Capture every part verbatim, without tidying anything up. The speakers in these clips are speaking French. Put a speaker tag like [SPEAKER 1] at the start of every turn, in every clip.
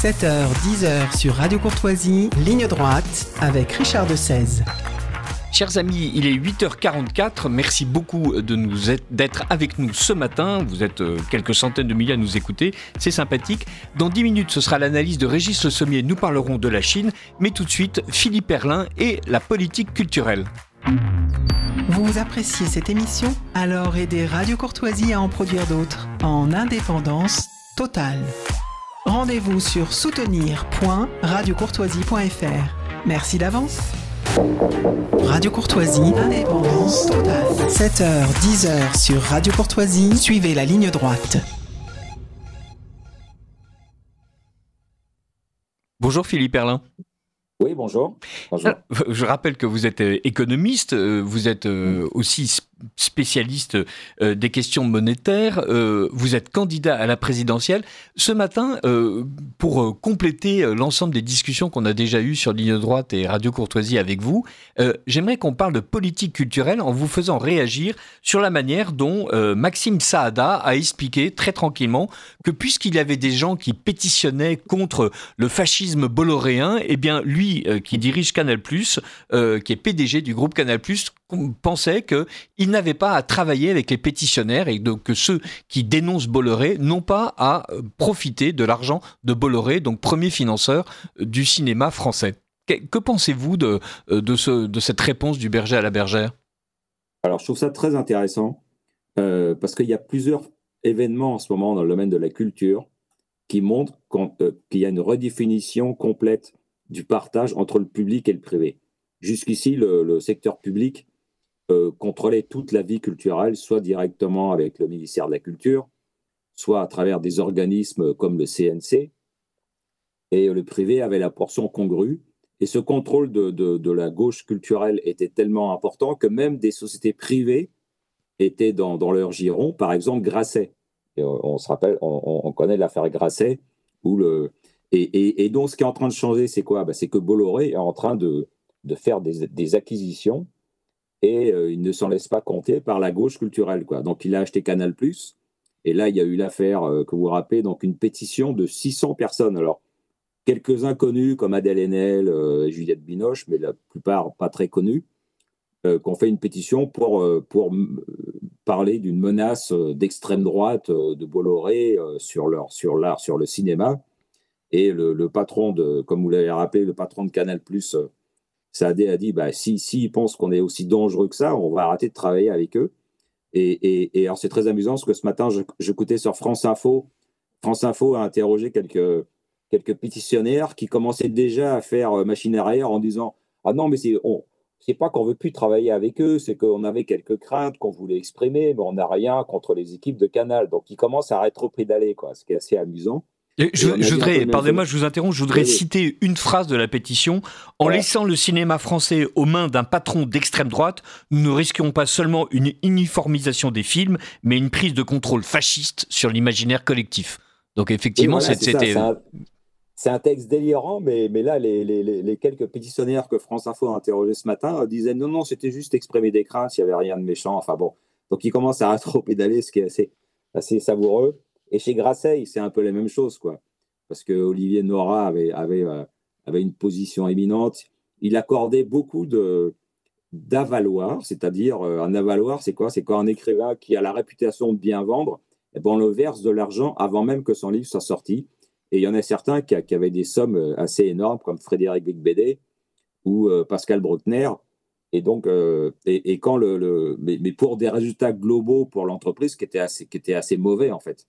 [SPEAKER 1] sept heures dix sur Radio Courtoisie, ligne droite avec Richard de Sèze.
[SPEAKER 2] Chers amis, il est huit heures quarante-quatre. Merci beaucoup de nous être, d'être avec nous ce matin. Vous êtes quelques centaines de milliers à nous écouter. C'est sympathique. Dans dix minutes, ce sera l'analyse de Régis Le Sommier. Nous parlerons de la Chine. Mais tout de suite, Philippe Erlin et la politique culturelle.
[SPEAKER 1] Vous appréciez cette émission? Alors aidez Radio Courtoisie à en produire d'autres en indépendance totale. Rendez-vous sur soutenir point radio courtoisie point f r. Merci d'avance. Radio Courtoisie, indépendance totale. sept heures dix sur Radio Courtoisie, suivez la ligne droite.
[SPEAKER 2] Bonjour Philippe Erlin.
[SPEAKER 3] Oui, bonjour. bonjour.
[SPEAKER 2] Alors, je rappelle que vous êtes économiste, vous êtes aussi spécialiste des questions monétaires, vous êtes candidat à la présidentielle. Ce matin, pour compléter l'ensemble des discussions qu'on a déjà eues sur Ligne Droite et Radio Courtoisie avec vous, j'aimerais qu'on parle de politique culturelle en vous faisant réagir sur la manière dont Maxime Saada a expliqué très tranquillement que puisqu'il y avait des gens qui pétitionnaient contre le fascisme bolloréen, eh bien lui, qui dirige Canal+, euh, qui est P D G du groupe Canal+, pensait qu'il n'avait pas à travailler avec les pétitionnaires et donc que ceux qui dénoncent Bolloré n'ont pas à profiter de l'argent de Bolloré, donc premier financeur du cinéma français. Que, que pensez-vous de, de, ce, de cette réponse du berger à la bergère?
[SPEAKER 3] Alors, je trouve ça très intéressant euh, parce qu'il y a plusieurs événements en ce moment dans le domaine de la culture qui montrent euh, qu'il y a une redéfinition complète du partage entre le public et le privé. Jusqu'ici, le, le secteur public euh, contrôlait toute la vie culturelle, soit directement avec le ministère de la Culture, soit à travers des organismes comme le C N C, et le privé avait la portion congrue. Et ce contrôle de, de, de la gauche culturelle était tellement important que même des sociétés privées étaient dans, dans leur giron, par exemple Grasset. Et on, on se rappelle, on, on connaît l'affaire Grasset, où le... Et, et, et donc, ce qui est en train de changer, c'est quoi? Ben, c'est que Bolloré est en train de, de faire des, des acquisitions et euh, il ne s'en laisse pas compter par la gauche culturelle, quoi. Donc, il a acheté Canal+. Et là, il y a eu l'affaire, euh, que vous vous rappelez, donc une pétition de six cents personnes. Alors, quelques-uns connus comme Adèle Haenel euh, et Juliette Binoche, mais la plupart pas très connus, euh, qui ont fait une pétition pour, euh, pour euh, parler d'une menace euh, d'extrême droite euh, de Bolloré euh, sur, leur, sur l'art, sur le cinéma. Et le, le patron de, comme vous l'avez rappelé, le patron de Canal+, euh, Saadé a dit, bah, si, si ils pensent qu'on est aussi dangereux que ça, on va arrêter de travailler avec eux. Et, et, et alors c'est très amusant parce que ce matin, je, j'écoutais sur France Info. France Info a interrogé quelques, quelques pétitionnaires qui commençaient déjà à faire machine arrière en disant, ah non, mais c'est, on, c'est pas qu'on veut plus travailler avec eux, c'est qu'on avait quelques craintes qu'on voulait exprimer, mais on n'a rien contre les équipes de Canal. Donc ils commencent à rétropédaler, quoi, ce qui est assez amusant.
[SPEAKER 2] Je, je voudrais, pardonnez-moi, je vous interromps, je voudrais oui, citer une phrase de la pétition. En voilà. laissant le cinéma français aux mains d'un patron d'extrême droite, nous ne risquons pas seulement une uniformisation des films, mais une prise de contrôle fasciste sur l'imaginaire collectif. Donc effectivement,
[SPEAKER 3] voilà,
[SPEAKER 2] c'est, c'était...
[SPEAKER 3] C'est un, c'est un texte délirant, mais, mais là, les, les, les quelques pétitionnaires que France Info a interrogés ce matin disaient non, non, c'était juste exprimer des craintes, il n'y avait rien de méchant. Enfin bon, donc ils commencent à rétro-pédaler, ce qui est assez, assez savoureux. Et chez Grasset, c'est un peu la même chose, quoi. Parce que Olivier Nora avait, avait, euh, avait une position éminente. Il accordait beaucoup de, d'avaloir, c'est-à-dire euh, un avaloir, c'est quoi? C'est quand un écrivain qui a la réputation de bien vendre, eh ben on le verse de l'argent avant même que son livre soit sorti. Et il y en a certains qui, qui avaient des sommes assez énormes, comme Frédéric Becbédé ou euh, Pascal Bruckner. Et donc, euh, et, et quand le, le mais, mais pour des résultats globaux pour l'entreprise qui étaient assez, qui étaient assez mauvais, en fait.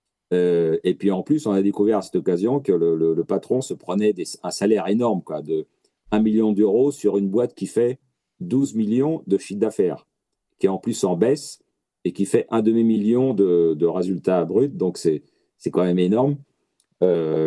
[SPEAKER 3] Euh, et puis en plus, on a découvert à cette occasion que le, le, le patron se prenait des, un salaire énorme, quoi, de un million d'euros sur une boîte qui fait douze millions de chiffre d'affaires, qui est en plus en baisse et qui fait un demi-million de, de résultats bruts. Donc c'est, c'est quand même énorme. Euh,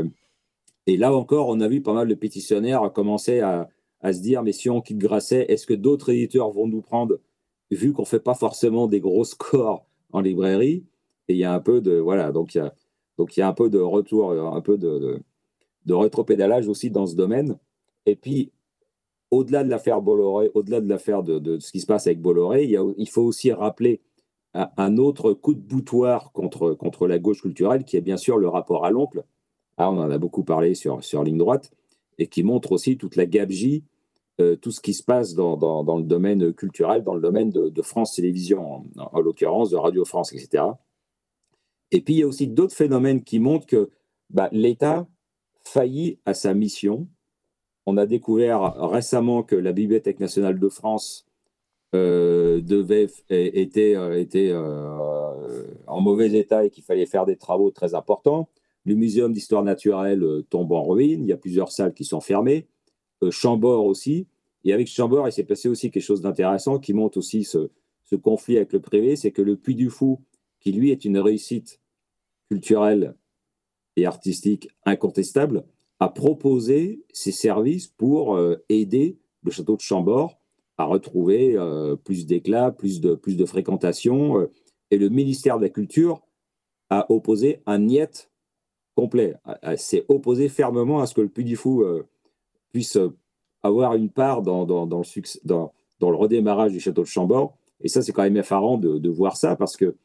[SPEAKER 3] et là encore, on a vu pas mal de pétitionnaires commencer à, à se dire, mais si on quitte Grasset, est-ce que d'autres éditeurs vont nous prendre, vu qu'on ne fait pas forcément des gros scores en librairie? Et il y a un peu de voilà, donc il y a donc il y a un peu de retour, un peu de, de, de rétropédalage aussi dans ce domaine. Et puis au-delà de l'affaire Bolloré, au-delà de l'affaire de, de, de ce qui se passe avec Bolloré, il, y a, il faut aussi rappeler un, un autre coup de boutoir contre contre la gauche culturelle, qui est bien sûr le rapport à l'oncle, ah, on en a beaucoup parlé sur, sur Ligne Droite, et qui montre aussi toute la gabegie, euh, tout ce qui se passe dans, dans, dans le domaine culturel, dans le domaine de, de France Télévisions, en, en l'occurrence de Radio France, et cetera. Et puis, il y a aussi d'autres phénomènes qui montrent que bah, l'État faillit à sa mission. On a découvert récemment que la Bibliothèque nationale de France euh, devait, était, était euh, en mauvais état et qu'il fallait faire des travaux très importants. Le Muséum d'histoire naturelle euh, tombe en ruine. Il y a plusieurs salles qui sont fermées. Euh, Chambord aussi. Et avec Chambord, il s'est passé aussi quelque chose d'intéressant qui montre aussi ce, ce conflit avec le privé. C'est que le Puy du Fou, qui lui est une réussite culturelle et artistique incontestable, a proposé ses services pour euh, aider le château de Chambord à retrouver euh, plus d'éclat, plus de, plus de fréquentation. Euh, et le ministère de la Culture a opposé un niet complet, s'est opposé fermement à ce que le Puy du Fou euh, puisse avoir une part dans, dans, dans, le succès, dans, dans le redémarrage du château de Chambord. Et ça, c'est quand même effarant de, de voir ça, parce que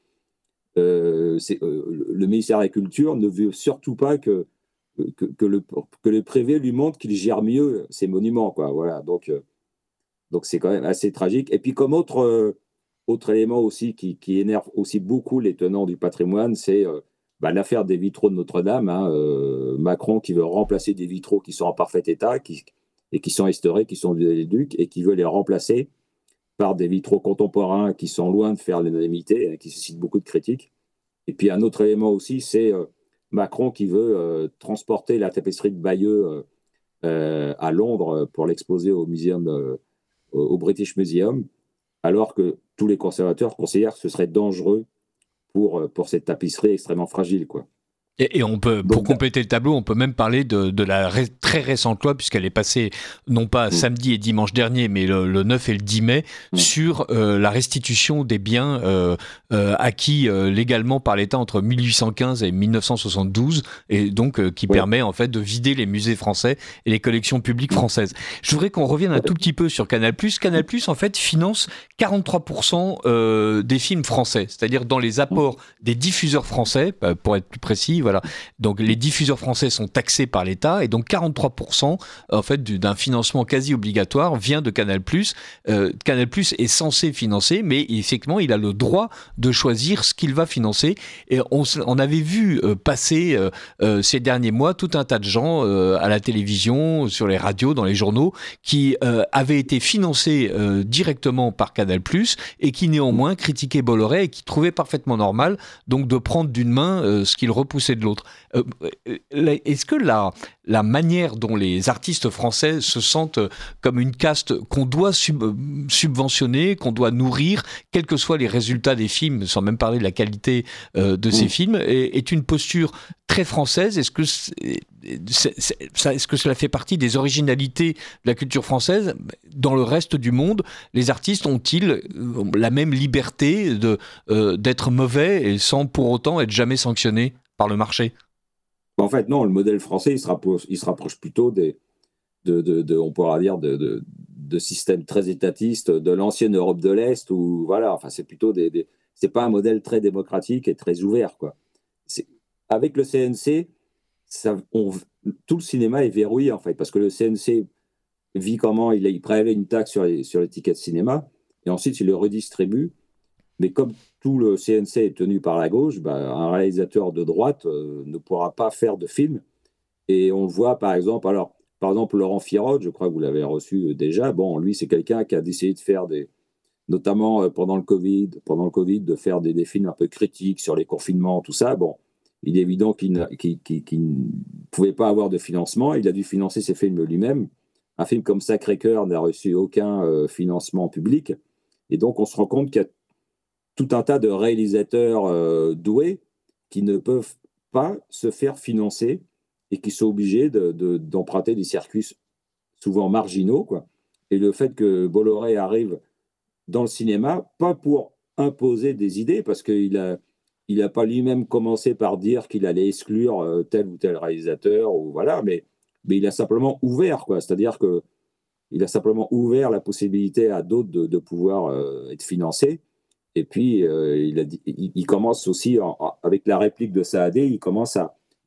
[SPEAKER 3] euh, c'est, euh, le ministère de la Culture ne veut surtout pas que, que, que, le, que le privé lui montre qu'il gère mieux ses monuments, quoi. Voilà, donc, euh, donc c'est quand même assez tragique. Et puis comme autre, euh, autre élément aussi qui, qui énerve aussi beaucoup les tenants du patrimoine, c'est euh, bah, l'affaire des vitraux de Notre-Dame. Hein, euh, Macron qui veut remplacer des vitraux qui sont en parfait état qui, et qui sont restaurés, qui sont du Viaduc, et qui veut les remplacer par des vitraux contemporains qui sont loin de faire l'unanimité, hein, qui suscitent beaucoup de critiques. Et puis un autre élément aussi, c'est euh, Macron qui veut euh, transporter la tapisserie de Bayeux euh, euh, à Londres pour l'exposer au muséum, euh, au British Museum, alors que tous les conservateurs considèrent que ce serait dangereux pour, pour cette tapisserie extrêmement fragile, quoi.
[SPEAKER 2] Et, et on peut, pour Donc, compléter le tableau, on peut même parler de, de la ré, très récente loi, puisqu'elle est passée non pas mmh. samedi et dimanche dernier, mais le, le neuf et le dix mai, mmh. sur euh, la restitution des biens euh, euh, acquis euh, légalement par l'État entre mille huit cent quinze et mille neuf cent soixante-douze, et donc euh, qui ouais. permet en fait de vider les musées français et les collections publiques françaises. Je voudrais qu'on revienne un tout petit peu sur Canal+. Canal+, en fait, finance quarante-trois pour cent euh, des films français, c'est-à-dire dans les apports des diffuseurs français, pour être plus précis. Voilà. Donc les diffuseurs français sont taxés par l'État, et donc quarante-trois pour cent en fait d'un financement quasi obligatoire vient de Canal+. Euh, Canal+ est censé financer, mais effectivement il a le droit de choisir ce qu'il va financer. Et on, on avait vu euh, passer euh, euh, ces derniers mois tout un tas de gens euh, à la télévision, sur les radios, dans les journaux, qui euh, avaient été financés euh, directement par Canal+, et qui néanmoins critiquaient Bolloré et qui trouvaient parfaitement normal donc de prendre d'une main euh, ce qu'il repoussait de l'autre. Euh, est-ce que la, la manière dont les artistes français se sentent comme une caste qu'on doit sub, subventionner, qu'on doit nourrir, quels que soient les résultats des films, sans même parler de la qualité euh, de ces mmh. films, est, est une posture très française? Est-ce que, c'est, c'est, c'est, ça, est-ce que cela fait partie des originalités de la culture française? Dans le reste du monde, les artistes ont-ils la même liberté de, euh, d'être mauvais et sans pour autant être jamais sanctionnés par le marché?
[SPEAKER 3] En fait, non, le modèle français, il se rapproche, il se rapproche plutôt des, de, de, de, on pourra dire, de, de, de systèmes très étatistes de l'ancienne Europe de l'Est, où, voilà, enfin, c'est plutôt des, des c'est pas un modèle très démocratique et très ouvert, quoi. C'est, avec le C N C, ça, on, tout le cinéma est verrouillé, en fait, parce que le C N C vit comment, il, il prélève une taxe sur les, sur les tickets de cinéma, et ensuite il le redistribue. Mais comme tout le C N C est tenu par la gauche, bah, un réalisateur de droite euh, ne pourra pas faire de film. Et on le voit, par exemple, alors, par exemple, Laurent Firod, je crois que vous l'avez reçu déjà. Bon, lui, c'est quelqu'un qui a décidé de faire des, notamment euh, pendant le Covid, pendant le Covid, de faire des, des films un peu critiques sur les confinements, tout ça. Bon, il est évident qu'il, qu'il, qu'il, qu'il ne pouvait pas avoir de financement. Il a dû financer ses films lui-même. Un film comme Sacré-Cœur n'a reçu aucun euh, financement public. Et donc, on se rend compte qu'il y a tout un tas de réalisateurs euh, doués qui ne peuvent pas se faire financer et qui sont obligés de, de, d'emprunter des circuits souvent marginaux, quoi. Et le fait que Bolloré arrive dans le cinéma, pas pour imposer des idées, parce qu'il n'a il a pas lui-même commencé par dire qu'il allait exclure euh, tel ou tel réalisateur, ou voilà, mais, mais il a simplement ouvert, quoi. C'est-à-dire qu'il a simplement ouvert la possibilité à d'autres de, de pouvoir euh, être financés. Et puis, euh, il, a dit, il, il commence aussi, en, avec la réplique de Saadé, il commence à,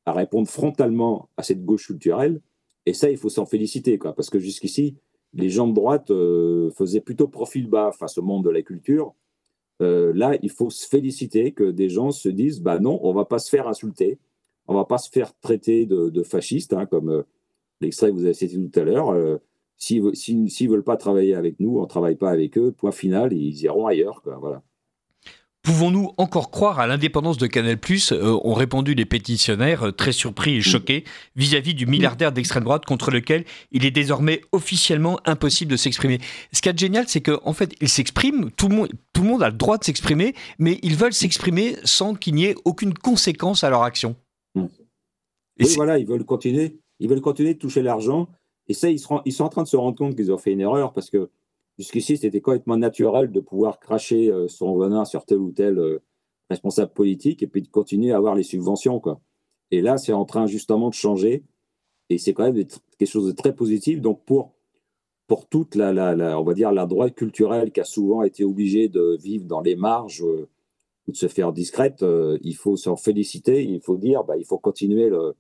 [SPEAKER 3] à répondre frontalement à cette gauche culturelle. Et ça, il faut s'en féliciter, quoi, parce que jusqu'ici, les gens de droite euh, faisaient plutôt profil bas face au monde de la culture. Euh, là, il faut se féliciter que des gens se disent bah non, on ne va pas se faire insulter, on ne va pas se faire traiter de, de fascistes, hein, comme euh, l'extrait que vous avez cité tout à l'heure. Euh, s'ils ne si, si veulent pas travailler avec nous, on ne travaille pas avec eux, point final, ils iront ailleurs, quoi, voilà.
[SPEAKER 2] Pouvons-nous encore croire à l'indépendance de Canal+, euh, ont répondu les pétitionnaires, euh, très surpris et choqués, vis-à-vis du milliardaire d'extrême droite contre lequel il est désormais officiellement impossible de s'exprimer. Ce qui est génial, c'est qu'en fait, ils s'expriment, tout le monde, tout le monde a le droit de s'exprimer, mais ils veulent s'exprimer sans qu'il n'y ait aucune conséquence à leur action.
[SPEAKER 3] Et oui, c'est... voilà, ils veulent continuer, ils veulent continuer de toucher l'argent, et ça, ils, seront, ils sont en train de se rendre compte qu'ils ont fait une erreur, parce que jusqu'ici, c'était complètement naturel de pouvoir cracher euh, son venin sur tel ou tel euh, responsable politique et puis de continuer à avoir les subventions, quoi. Et là, c'est en train justement de changer et c'est quand même des, quelque chose de très positif. Donc, pour, pour toute la, la, la, on va dire, la droite culturelle qui a souvent été obligée de vivre dans les marges euh, ou de se faire discrète, euh, il faut s'en féliciter. Il faut dire, bah, il faut continuer le,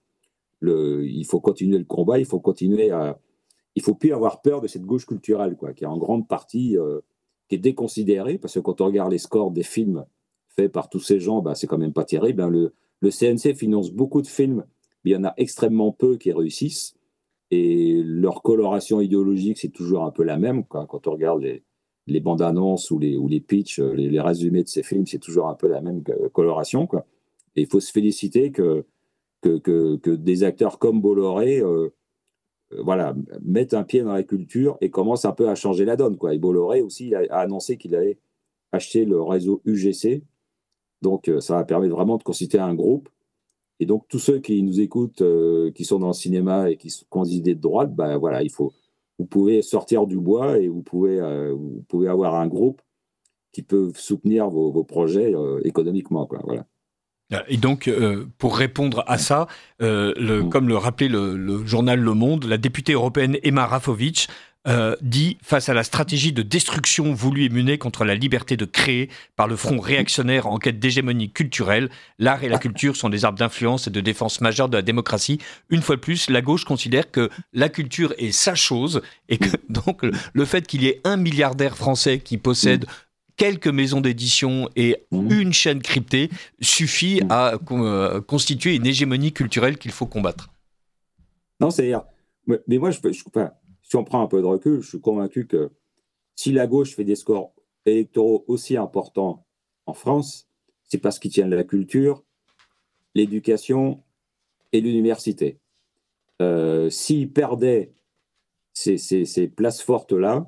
[SPEAKER 3] le, il faut continuer le combat, il faut continuer à... Il ne faut plus avoir peur de cette gauche culturelle, quoi, qui est en grande partie euh, qui est déconsidérée, parce que quand on regarde les scores des films faits par tous ces gens, bah, c'est quand même pas terrible. Hein. Le, le C N C finance beaucoup de films, mais il y en a extrêmement peu qui réussissent, et leur coloration idéologique, c'est toujours un peu la même, quoi. Quand on regarde les, les bandes annonces ou les, ou les pitchs, les, les résumés de ces films, c'est toujours un peu la même coloration, quoi. Et il faut se féliciter que, que, que, que des acteurs comme Bolloré... Euh, voilà, mettre un pied dans la culture et commence un peu à changer la donne, quoi. Et Bolloré aussi a, a annoncé qu'il allait acheter le réseau U G C, donc euh, ça va permettre vraiment de constituer un groupe. Et donc tous ceux qui nous écoutent, euh, qui sont dans le cinéma et qui, qui ont des idées de droite, ben voilà, il faut, vous pouvez sortir du bois et vous pouvez, euh, vous pouvez avoir un groupe qui peut soutenir vos, vos projets euh, économiquement, quoi. Voilà.
[SPEAKER 2] Et donc, euh, pour répondre à ça, euh, le, mmh. comme le rappelait le, le journal Le Monde, la députée européenne Emma Rafovich euh, dit « Face à la stratégie de destruction voulue et menée contre la liberté de créer par le front réactionnaire en quête d'hégémonie culturelle, l'art et la culture sont des armes d'influence et de défense majeures de la démocratie. Une fois de plus, la gauche considère que la culture est sa chose et que donc le fait qu'il y ait un milliardaire français qui possède... quelques maisons d'édition et mmh. une chaîne cryptée suffit mmh. à euh, constituer une hégémonie culturelle qu'il faut combattre. »
[SPEAKER 3] Non, c'est-à-dire... Mais moi, je, je, enfin, si on prend un peu de recul, je suis convaincu que si la gauche fait des scores électoraux aussi importants en France, c'est parce qu'ils tiennent la culture, l'éducation et l'université. Euh, s'ils perdaient ces, ces, ces places fortes-là,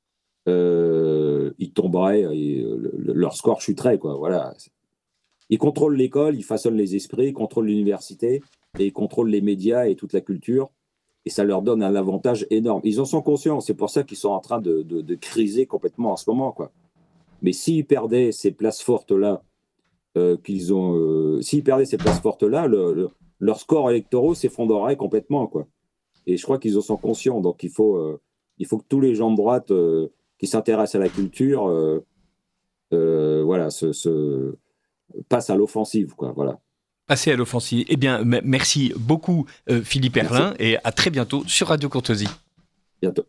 [SPEAKER 3] Euh, ils tomberaient, et, le, le, leur score chuterait, quoi. Voilà. Ils contrôlent l'école, ils façonnent les esprits, ils contrôlent l'université, et ils contrôlent les médias et toute la culture, et ça leur donne un avantage énorme. Ils en sont conscients, c'est pour ça qu'ils sont en train de, de, de criser complètement en ce moment, quoi. Mais s'ils perdaient ces places fortes-là, euh, qu'ils ont, euh, s'ils perdaient ces places fortes-là, le, le, leurs scores électoraux s'effondreraient complètement, quoi. Et je crois qu'ils en sont conscients, donc il faut, euh, il faut que tous les gens de droite euh, qui s'intéressent à la culture, euh, euh, voilà, se, se passent à l'offensive, quoi, voilà.
[SPEAKER 2] Passer à l'offensive. Eh bien, m- merci beaucoup, euh, Philippe Herlin, et à très bientôt sur Radio Courtoisie.
[SPEAKER 3] Bientôt.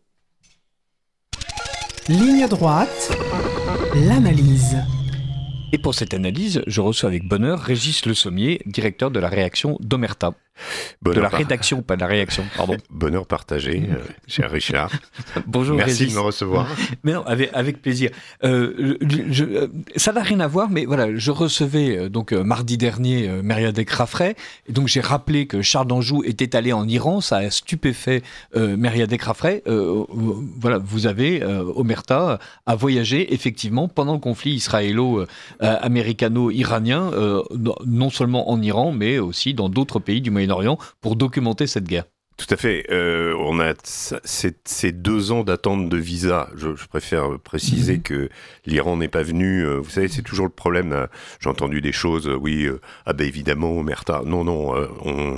[SPEAKER 1] Ligne droite, l'analyse.
[SPEAKER 2] Et pour cette analyse, je reçois avec bonheur Régis Le Sommier, directeur de la réaction d'Omerta. Bonheur de la rédaction, par... pas de la réaction, pardon.
[SPEAKER 4] Bonheur partagé, euh, cher Richard.
[SPEAKER 2] Bonjour
[SPEAKER 4] Merci
[SPEAKER 2] Régis.
[SPEAKER 4] de me recevoir.
[SPEAKER 2] Mais non, avec, avec plaisir. Euh, je, je, ça n'a rien à voir, mais voilà, je recevais donc mardi dernier euh, Mériadec Raffray, et donc j'ai rappelé que Charles d'Anjou était allé en Iran, ça a stupéfait euh, Mériadec Raffray. Euh, euh, voilà, vous avez euh, Omerta a voyagé effectivement pendant le conflit israélo-américano-iranien, euh, non seulement en Iran, mais aussi dans d'autres pays du Moyen-Orient, pour documenter cette guerre.
[SPEAKER 4] Tout à fait. Euh, on a ces, ces deux ans d'attente de visa. Je, je préfère préciser mmh. que l'Iran n'est pas venu. Euh, vous savez, c'est toujours le problème. Euh, j'ai entendu des choses. Euh, oui, euh, ah ben évidemment, Omerta. Non, non. Euh, on,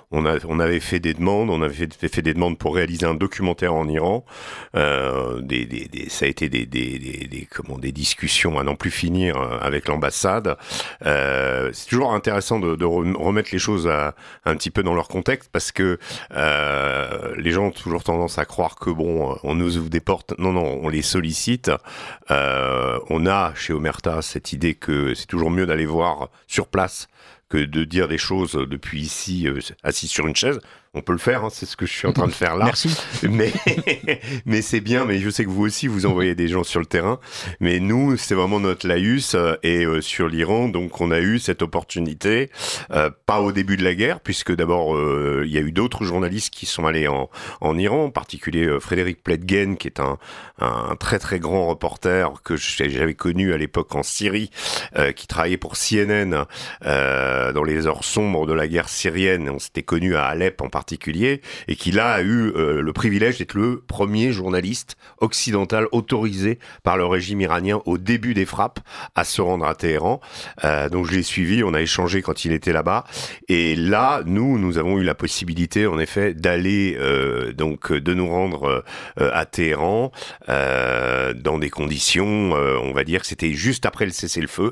[SPEAKER 4] on, a, on avait fait des demandes, on avait fait, fait des demandes pour réaliser un documentaire en Iran. Euh, des, des, des, ça a été des, des, des, des, comment, des discussions à n'en plus finir avec l'ambassade. Euh, c'est toujours intéressant de, de remettre les choses à, un petit peu dans leur contexte, parce que euh, les gens ont toujours tendance à croire que bon, on nous ouvre des portes. Non, non, on les sollicite. Euh, on a chez Omerta cette idée que c'est toujours mieux d'aller voir sur place que de dire des choses depuis ici, euh, assis sur une chaise. On peut le faire, hein, c'est ce que je suis en train de faire là.
[SPEAKER 2] Merci.
[SPEAKER 4] Mais, mais c'est bien, mais je sais que vous aussi, vous envoyez des gens sur le terrain. Mais nous, c'est vraiment notre laïus. Euh, et euh, sur l'Iran, donc on a eu cette opportunité, euh, pas au début de la guerre, puisque d'abord, euh, il y a eu d'autres journalistes qui sont allés en, en Iran, en particulier euh, Frédéric Pletgen, qui est un, un très très grand reporter que j'avais connu à l'époque en Syrie, euh, qui travaillait pour C N N euh, dans les heures sombres de la guerre syrienne. On s'était connu à Alep en particulier, et qui là a eu euh, le privilège d'être le premier journaliste occidental autorisé par le régime iranien au début des frappes à se rendre à Téhéran. Euh, donc je l'ai suivi, on a échangé quand il était là-bas, et là nous nous avons eu la possibilité en effet d'aller euh, donc de nous rendre euh, à Téhéran euh, dans des conditions, euh, on va dire que c'était juste après le cessez-le-feu.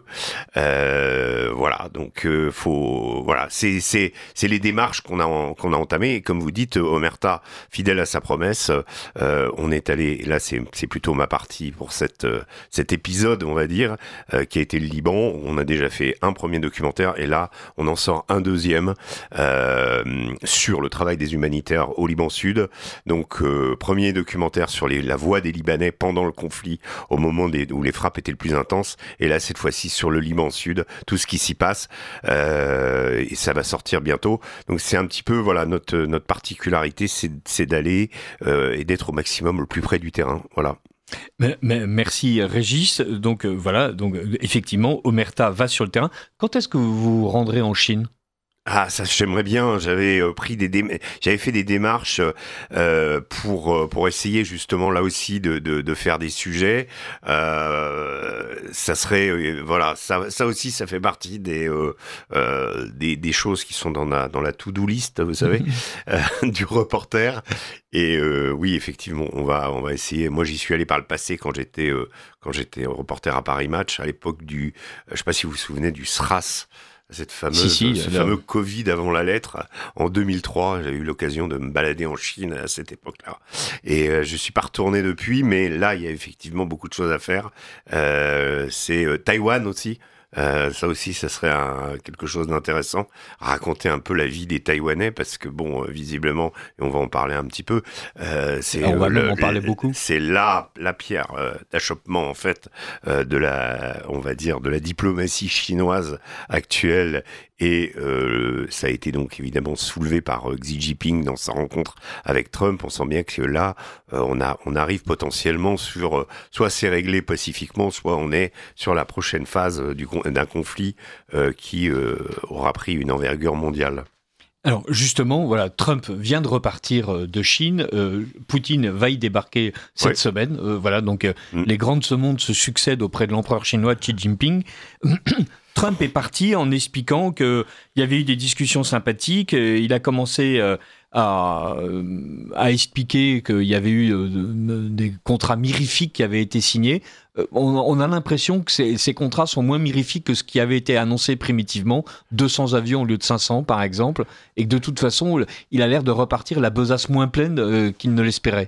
[SPEAKER 4] Euh, voilà, donc euh, faut voilà, c'est c'est c'est les démarches qu'on a en, qu'on a entamées. Et comme vous dites, Omerta, fidèle à sa promesse, euh, on est allé, là c'est, c'est plutôt ma partie pour cette, euh, cet épisode, on va dire, euh, qui a été le Liban. On a déjà fait un premier documentaire, et là on en sort un deuxième euh, sur le travail des humanitaires au Liban Sud. Donc euh, premier documentaire sur les, la voix des Libanais pendant le conflit, au moment des, où les frappes étaient le plus intenses, et là cette fois-ci sur le Liban Sud, tout ce qui s'y passe, euh, et ça va sortir bientôt. Donc c'est un petit peu, voilà, notre notre particularité, c'est, c'est d'aller euh, et d'être au maximum le plus près du terrain. Voilà.
[SPEAKER 2] Mais, mais, merci Régis. Donc euh, voilà, donc effectivement, Omerta va sur le terrain. Quand est-ce que vous vous rendrez en Chine ?
[SPEAKER 4] Ah, ça, j'aimerais bien. J'avais euh, pris des, dé... j'avais fait des démarches euh, pour euh, pour essayer justement là aussi de de, de faire des sujets. Euh, ça serait euh, voilà, ça ça aussi, ça fait partie des euh, euh, des des choses qui sont dans la dans la to-do list, vous savez, euh, du reporter. Et euh, oui, effectivement, on va on va essayer. Moi, j'y suis allé par le passé quand j'étais euh, quand j'étais reporter à Paris Match, à l'époque du, je sais pas si vous vous souvenez du S R A S. Cette fameuse,
[SPEAKER 2] si, si,
[SPEAKER 4] ce
[SPEAKER 2] alors...
[SPEAKER 4] fameux Covid avant la lettre, en deux mille trois, j'ai eu l'occasion de me balader en Chine à cette époque-là. Et euh, je suis pas retourné depuis, mais là, il y a effectivement beaucoup de choses à faire. Euh, c'est euh, Taïwan aussi. Euh, ça aussi, ça serait un, quelque chose d'intéressant. Raconter un peu la vie des Taïwanais, parce que bon, euh, visiblement, et on va en parler un petit peu. Euh, c'est
[SPEAKER 2] on va
[SPEAKER 4] euh,
[SPEAKER 2] même
[SPEAKER 4] le,
[SPEAKER 2] en parler beaucoup.
[SPEAKER 4] C'est la la pierre euh, d'achoppement en fait euh, de la, on va dire, de la diplomatie chinoise actuelle. Et euh, ça a été donc évidemment soulevé par euh, Xi Jinping dans sa rencontre avec Trump. On sent bien que là, euh, on a, on arrive potentiellement sur, euh, soit c'est réglé pacifiquement, soit on est sur la prochaine phase euh, du, d'un conflit euh, qui euh, aura pris une envergure mondiale.
[SPEAKER 2] Alors justement, voilà, Trump vient de repartir de Chine, euh, Poutine va y débarquer cette ouais. semaine, euh, voilà, donc euh, mm. les grands de ce monde se succèdent auprès de l'empereur chinois Xi Jinping. Trump est parti en expliquant qu'il y avait eu des discussions sympathiques, il a commencé euh, à, à expliquer qu'il y avait eu euh, des contrats mirifiques qui avaient été signés. On, on a l'impression que ces, ces contrats sont moins mirifiques que ce qui avait été annoncé primitivement, deux cents avions au lieu de cinq cents par exemple, et que de toute façon, il a l'air de repartir la besace moins pleine euh, qu'il ne l'espérait.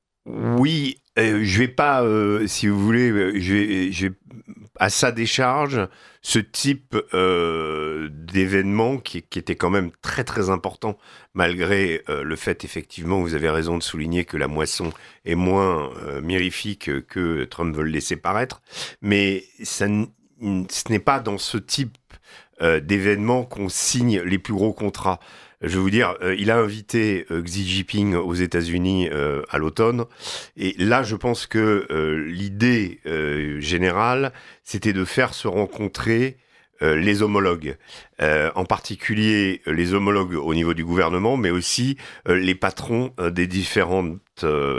[SPEAKER 4] Oui, euh, je vais pas, euh, si vous voulez, je vais, je vais, à sa décharge, ce type euh, d'événement qui, qui était quand même très très important, malgré euh, le fait, effectivement, vous avez raison de souligner que la moisson est moins euh, mirifique que Trump veut le laisser paraître, mais ça, ce n'est pas dans ce type euh, d'événement qu'on signe les plus gros contrats. Je vais vous dire, euh, il a invité euh, Xi Jinping aux États-Unis euh, à l'automne, et là, je pense que euh, l'idée euh, générale, c'était de faire se rencontrer euh, les homologues, euh, en particulier euh, les homologues au niveau du gouvernement, mais aussi euh, les patrons euh, des différentes euh,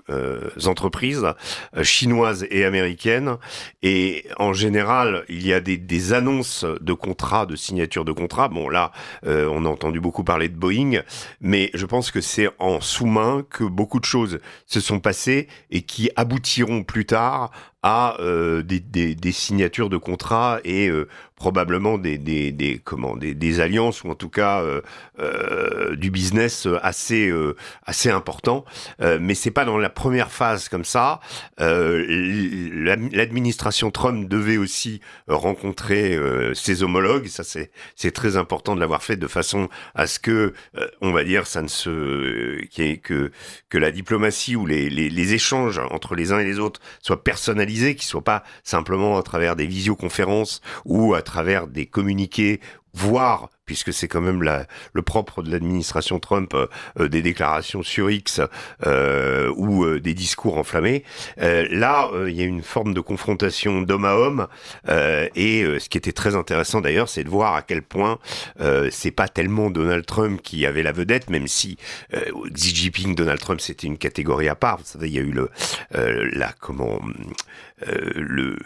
[SPEAKER 4] euh, entreprises euh, chinoises et américaines. Et en général, il y a des, des annonces de contrats, de signature de contrats. Bon, là, euh, on a entendu beaucoup parler de Boeing, mais je pense que c'est en sous-main que beaucoup de choses se sont passées et qui aboutiront plus tard à euh, des, des, des signatures de contrats et euh, probablement des, des, des, comment, des, des alliances ou en tout cas euh, euh, du business assez, euh, assez important. Euh, mais c'est pas dans la première phase comme ça. Euh, l'administration Trump devait aussi rencontrer euh, ses homologues. Ça, c'est, c'est très important de l'avoir fait de façon à ce que, euh, on va dire, ça ne se, euh, que, que la diplomatie ou les, les, les échanges entre les uns et les autres soient personnalisés, qu'ils ne soient pas simplement à travers des visioconférences ou à travers des communiqués, voire, puisque c'est quand même la, le propre de l'administration Trump, euh, des déclarations sur X euh, ou euh, des discours enflammés. Euh, là, euh, il y a une forme de confrontation d'homme à homme, euh, et euh, ce qui était très intéressant d'ailleurs, c'est de voir à quel point euh, c'est pas tellement Donald Trump qui avait la vedette, même si euh, Xi Jinping, Donald Trump, c'était une catégorie à part. Vous savez, il y a eu le euh, la comment euh, le,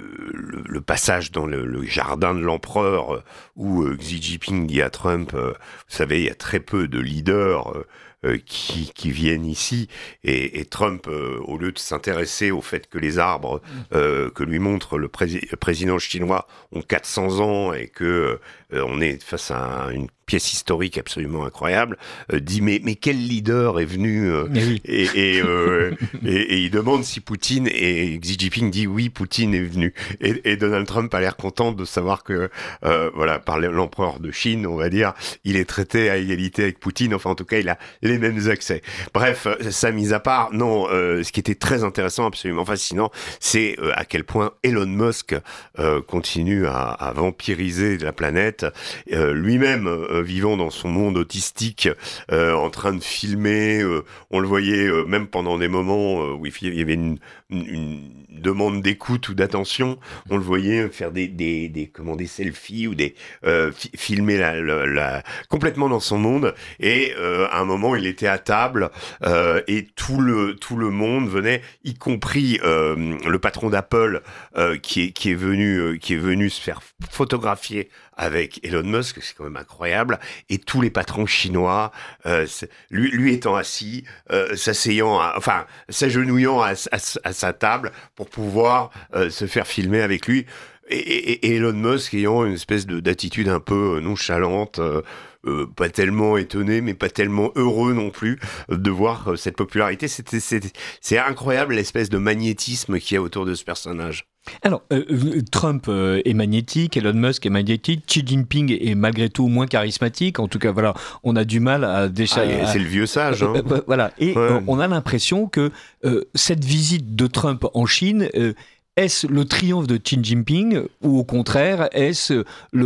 [SPEAKER 4] le le passage dans le, le jardin de l'empereur euh, où euh, Xi Jinping dit à Trump, euh, vous savez, il y a très peu de leaders euh, euh, qui, qui viennent ici, et, et Trump, euh, au lieu de s'intéresser au fait que les arbres euh, que lui montre le, pré- le président chinois ont quatre cents ans et que euh, on est face à une pièce historique absolument incroyable, euh, dit mais mais quel leader est venu euh,
[SPEAKER 2] oui.
[SPEAKER 4] et et, euh, et et il demande si Poutine, et Xi Jinping dit oui, Poutine est venu, et, et Donald Trump a l'air content de savoir que euh, voilà, par l'empereur de Chine, on va dire, il est traité à égalité avec Poutine, enfin en tout cas il a les mêmes accès. Bref, ça mis à part, non, euh, ce qui était très intéressant, absolument fascinant, c'est euh, à quel point Elon Musk euh, continue à, à vampiriser la planète, euh, lui-même euh, vivant dans son monde autistique, euh, en train de filmer, euh, on le voyait euh, même pendant des moments euh, où il y avait une, une, une demande d'écoute ou d'attention, on le voyait faire des, des, des, comment, des selfies ou des euh, fi- filmer la, la, la, complètement dans son monde, et euh, à un moment il était à table euh, et tout le, tout le monde venait, y compris euh, le patron d'Apple euh, qui, est, qui, est venu, euh, qui est venu se faire photographier avec Elon Musk, c'est quand même incroyable, et tous les patrons chinois, euh, lui, lui étant assis, euh, s'asseyant, à, enfin, s'agenouillant à, à, à sa table pour pouvoir euh, se faire filmer avec lui, et, et, et Elon Musk ayant une espèce de, d'attitude un peu nonchalante, euh, euh, pas tellement étonné, mais pas tellement heureux non plus de voir euh, cette popularité. C'était, c'est, c'est incroyable l'espèce de magnétisme qu'il y a autour de ce personnage.
[SPEAKER 2] Alors, euh, Trump euh, est magnétique, Elon Musk est magnétique, Xi Jinping est malgré tout moins charismatique. En tout cas, voilà, on a du mal à déjà.
[SPEAKER 4] Ah, c'est le vieux sage. Hein.
[SPEAKER 2] Euh, voilà, et
[SPEAKER 4] ouais.
[SPEAKER 2] euh, on a l'impression que euh, cette visite de Trump en Chine. Euh, Est-ce le triomphe de Xi Jinping, ou au contraire, est-ce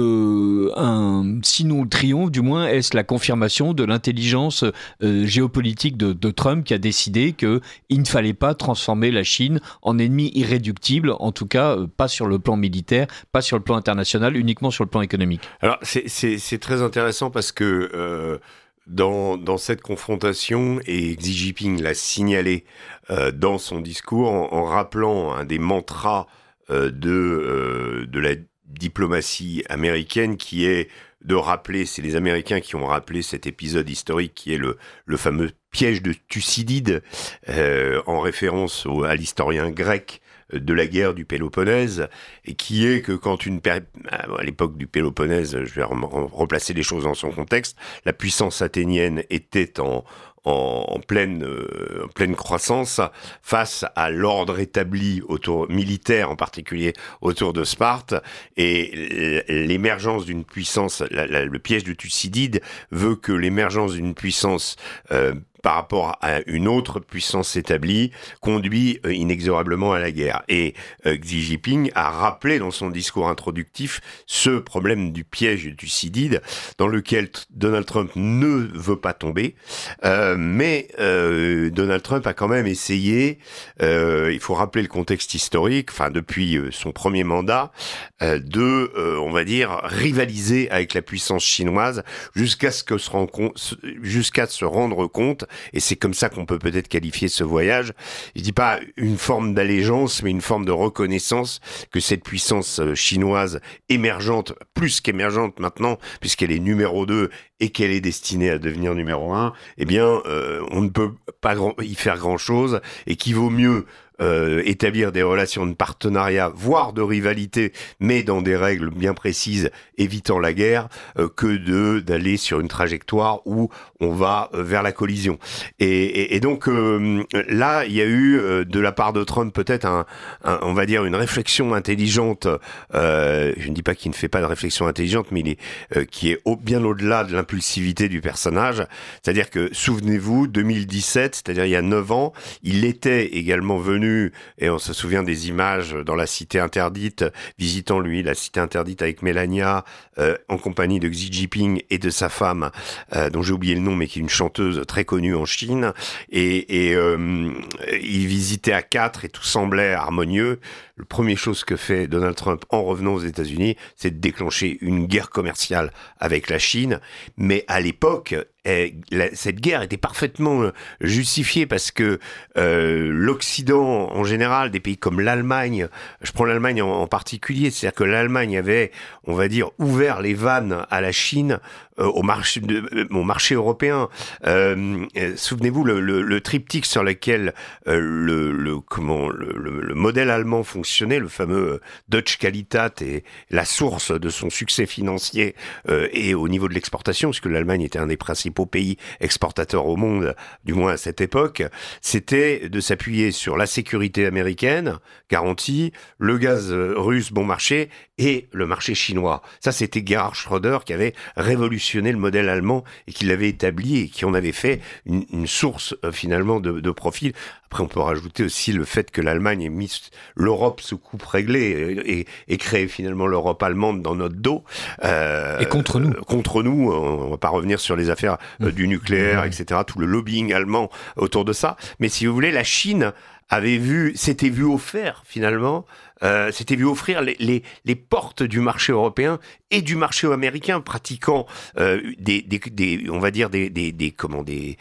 [SPEAKER 2] le, un, sinon le triomphe, du moins, est-ce la confirmation de l'intelligence euh, géopolitique de, de Trump qui a décidé qu'il ne fallait pas transformer la Chine en ennemi irréductible, en tout cas euh, pas sur le plan militaire, pas sur le plan international, uniquement sur le plan économique.
[SPEAKER 4] Alors c'est, c'est, c'est très intéressant parce que euh, dans, dans cette confrontation, et Xi Jinping l'a signalé euh, dans son discours en, en rappelant un des mantras euh, de, euh, de la diplomatie américaine, qui est de rappeler, c'est les Américains qui ont rappelé cet épisode historique qui est le, le fameux piège de Thucydide, euh, en référence au, à l'historien grec de la guerre du Péloponnèse, et qui est que quand une péri- à l'époque du Péloponnèse, je vais re- replacer les choses dans son contexte, la puissance athénienne était en en, en pleine euh, en pleine croissance face à l'ordre établi autour militaire, en particulier autour de Sparte, et l'émergence d'une puissance, la, la, le piège de Thucydide veut que l'émergence d'une puissance euh, par rapport à une autre puissance établie, conduit euh, inexorablement à la guerre. Et euh, Xi Jinping a rappelé dans son discours introductif ce problème du piège du Thucydide, dans lequel t- Donald Trump ne veut pas tomber, euh, mais euh, Donald Trump a quand même essayé, euh, il faut rappeler le contexte historique, enfin depuis euh, son premier mandat, euh, de, euh, on va dire, rivaliser avec la puissance chinoise jusqu'à ce que se rend compte, jusqu'à se rendre compte Et c'est comme ça qu'on peut peut-être qualifier ce voyage. Je dis pas une forme d'allégeance, mais une forme de reconnaissance que cette puissance chinoise émergente, plus qu'émergente maintenant, puisqu'elle est numéro deux et qu'elle est destinée à devenir numéro un, eh bien, euh, on ne peut pas grand- y faire grand-chose et qu'il vaut mieux Euh, établir des relations de partenariat, voire de rivalité, mais dans des règles bien précises, évitant la guerre, euh, que de d'aller sur une trajectoire où on va euh, vers la collision. Et, et, et donc euh, là, il y a eu euh, de la part de Trump peut-être un, un, on va dire une réflexion intelligente. Euh, je ne dis pas qu'il ne fait pas de réflexion intelligente, mais il est euh, qui est au, bien au-delà de l'impulsivité du personnage. C'est-à-dire que souvenez-vous, deux mille dix-sept, c'est-à-dire il y a neuf ans, il était également venu. Et on se souvient des images dans la cité interdite, visitant lui la cité interdite avec Melania, euh, en compagnie de Xi Jinping et de sa femme, euh, dont j'ai oublié le nom, mais qui est une chanteuse très connue en Chine. Et, et euh, il visitait à quatre et tout semblait harmonieux. La première chose que fait Donald Trump en revenant aux États-Unis, c'est de déclencher une guerre commerciale avec la Chine. Mais à l'époque, eh, la, cette guerre était parfaitement justifiée parce que euh, l'Occident, en général, des pays comme l'Allemagne, je prends l'Allemagne en, en particulier, c'est-à-dire que l'Allemagne avait, on va dire, ouvert les vannes à la Chine euh, au marché, de, euh, au marché européen. Euh, euh, souvenez-vous le, le, le triptyque sur lequel euh, le, le comment le, le, le modèle allemand fonctionnait, le fameux Deutsche Qualität, et la source de son succès financier euh, et au niveau de l'exportation, puisque l'Allemagne était un des principaux pays exportateurs au monde, du moins à cette époque, c'était de s'appuyer sur la sécurité américaine garantie, le gaz russe bon marché et le marché chinois. Ça, c'était Gerhard Schröder qui avait révolutionné le modèle allemand et qui l'avait établi et qui en avait fait une, une source euh, finalement de, de profit. Après, on peut rajouter aussi le fait que l'Allemagne ait mis l'Europe sous coupe réglée et, et, et créé finalement l'Europe allemande dans notre dos.
[SPEAKER 2] Euh, et contre nous.
[SPEAKER 4] Euh, contre nous, on va pas revenir sur les affaires euh, du nucléaire, mmh. et cetera, tout le lobbying allemand autour de ça. Mais si vous voulez, la Chine avait vu, s'était vu offert finalement, euh, s'était vu offrir les, les, les portes du marché européen et du marché américain, pratiquant euh, des, des, des, on va dire des, des, des comment des,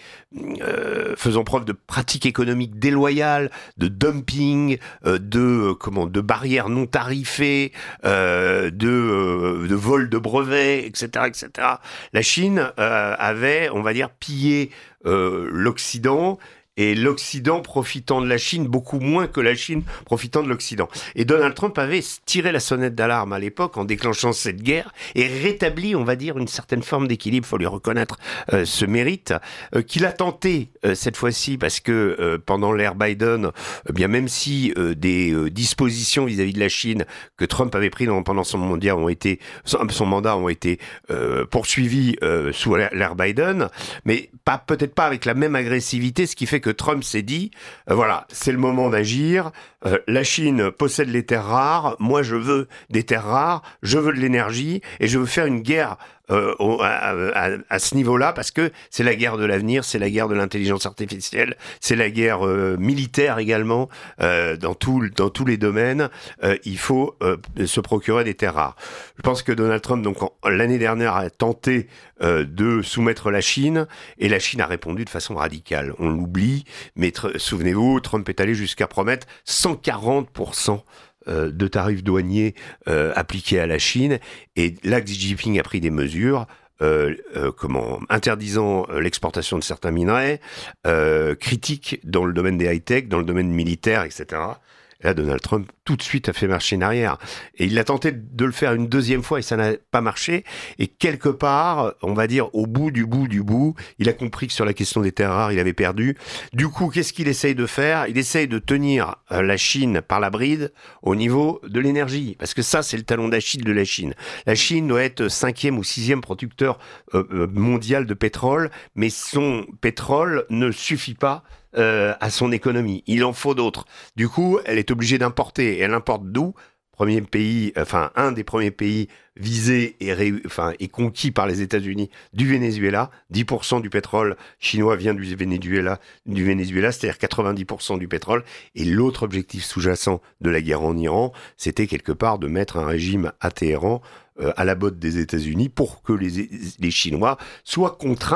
[SPEAKER 4] euh, faisant preuve de pratiques économiques déloyales, de dumping, euh, de comment, de barrières non tarifées, euh, de, euh, de vol de brevets, et cetera, et cetera. La Chine euh, avait, on va dire, pillé euh, l'Occident. Et l'Occident profitant de la Chine beaucoup moins que la Chine profitant de l'Occident. Et Donald Trump avait tiré la sonnette d'alarme à l'époque en déclenchant cette guerre et rétabli, on va dire, une certaine forme d'équilibre, il faut lui reconnaître euh, ce mérite, euh, qu'il a tenté euh, cette fois-ci parce que euh, pendant l'ère Biden, euh, bien même si euh, des euh, dispositions vis-à-vis de la Chine que Trump avait prises pendant son mandat ont été, son, son mandat ont été euh, poursuivies euh, sous l'ère Biden, mais pas peut-être pas avec la même agressivité, ce qui fait que Trump s'est dit, euh, voilà, c'est le moment d'agir, euh, la Chine possède les terres rares, moi je veux des terres rares, je veux de l'énergie, et je veux faire une guerre euh, au, à, à, à ce niveau-là, parce que c'est la guerre de l'avenir, c'est la guerre de l'intelligence artificielle, c'est la guerre euh, militaire également, euh, dans, tout, dans tous les domaines, euh, il faut euh, se procurer des terres rares. Je pense que Donald Trump, donc en, l'année dernière, a tenté euh, de soumettre la Chine, et la Chine a répondu de façon radicale. On l'oublie, mais tr- souvenez-vous, Trump est allé jusqu'à promettre cent quarante pour cent de tarifs douaniers euh, appliqués à la Chine, et là Xi Jinping a pris des mesures euh, euh, comment interdisant l'exportation de certains minerais euh, critiques dans le domaine des high-tech, dans le domaine militaire, et cetera. Et là, Donald Trump, tout de suite, a fait marche en arrière. Et il a tenté de le faire une deuxième fois et ça n'a pas marché. Et quelque part, on va dire, au bout du bout du bout, il a compris que sur la question des terres rares, il avait perdu. Du coup, qu'est-ce qu'il essaye de faire ? Il essaye de tenir la Chine par la bride au niveau de l'énergie. Parce que ça, c'est le talon d'Achille de la Chine. La Chine doit être cinquième ou sixième producteur euh, mondial de pétrole, mais son pétrole ne suffit pas Euh, à son économie. Il en faut d'autres. Du coup, elle est obligée d'importer. Et elle importe d'où ? Premier pays, enfin, un des premiers pays visés et, ré, enfin, et conquis par les États-Unis, du Venezuela. dix pour cent du pétrole chinois vient du Venezuela, du Venezuela, c'est-à-dire quatre-vingt-dix pour cent du pétrole. Et l'autre objectif sous-jacent de la guerre en Iran, c'était quelque part de mettre un régime à Téhéran, euh, à la botte des États-Unis, pour que les, les Chinois soient contraints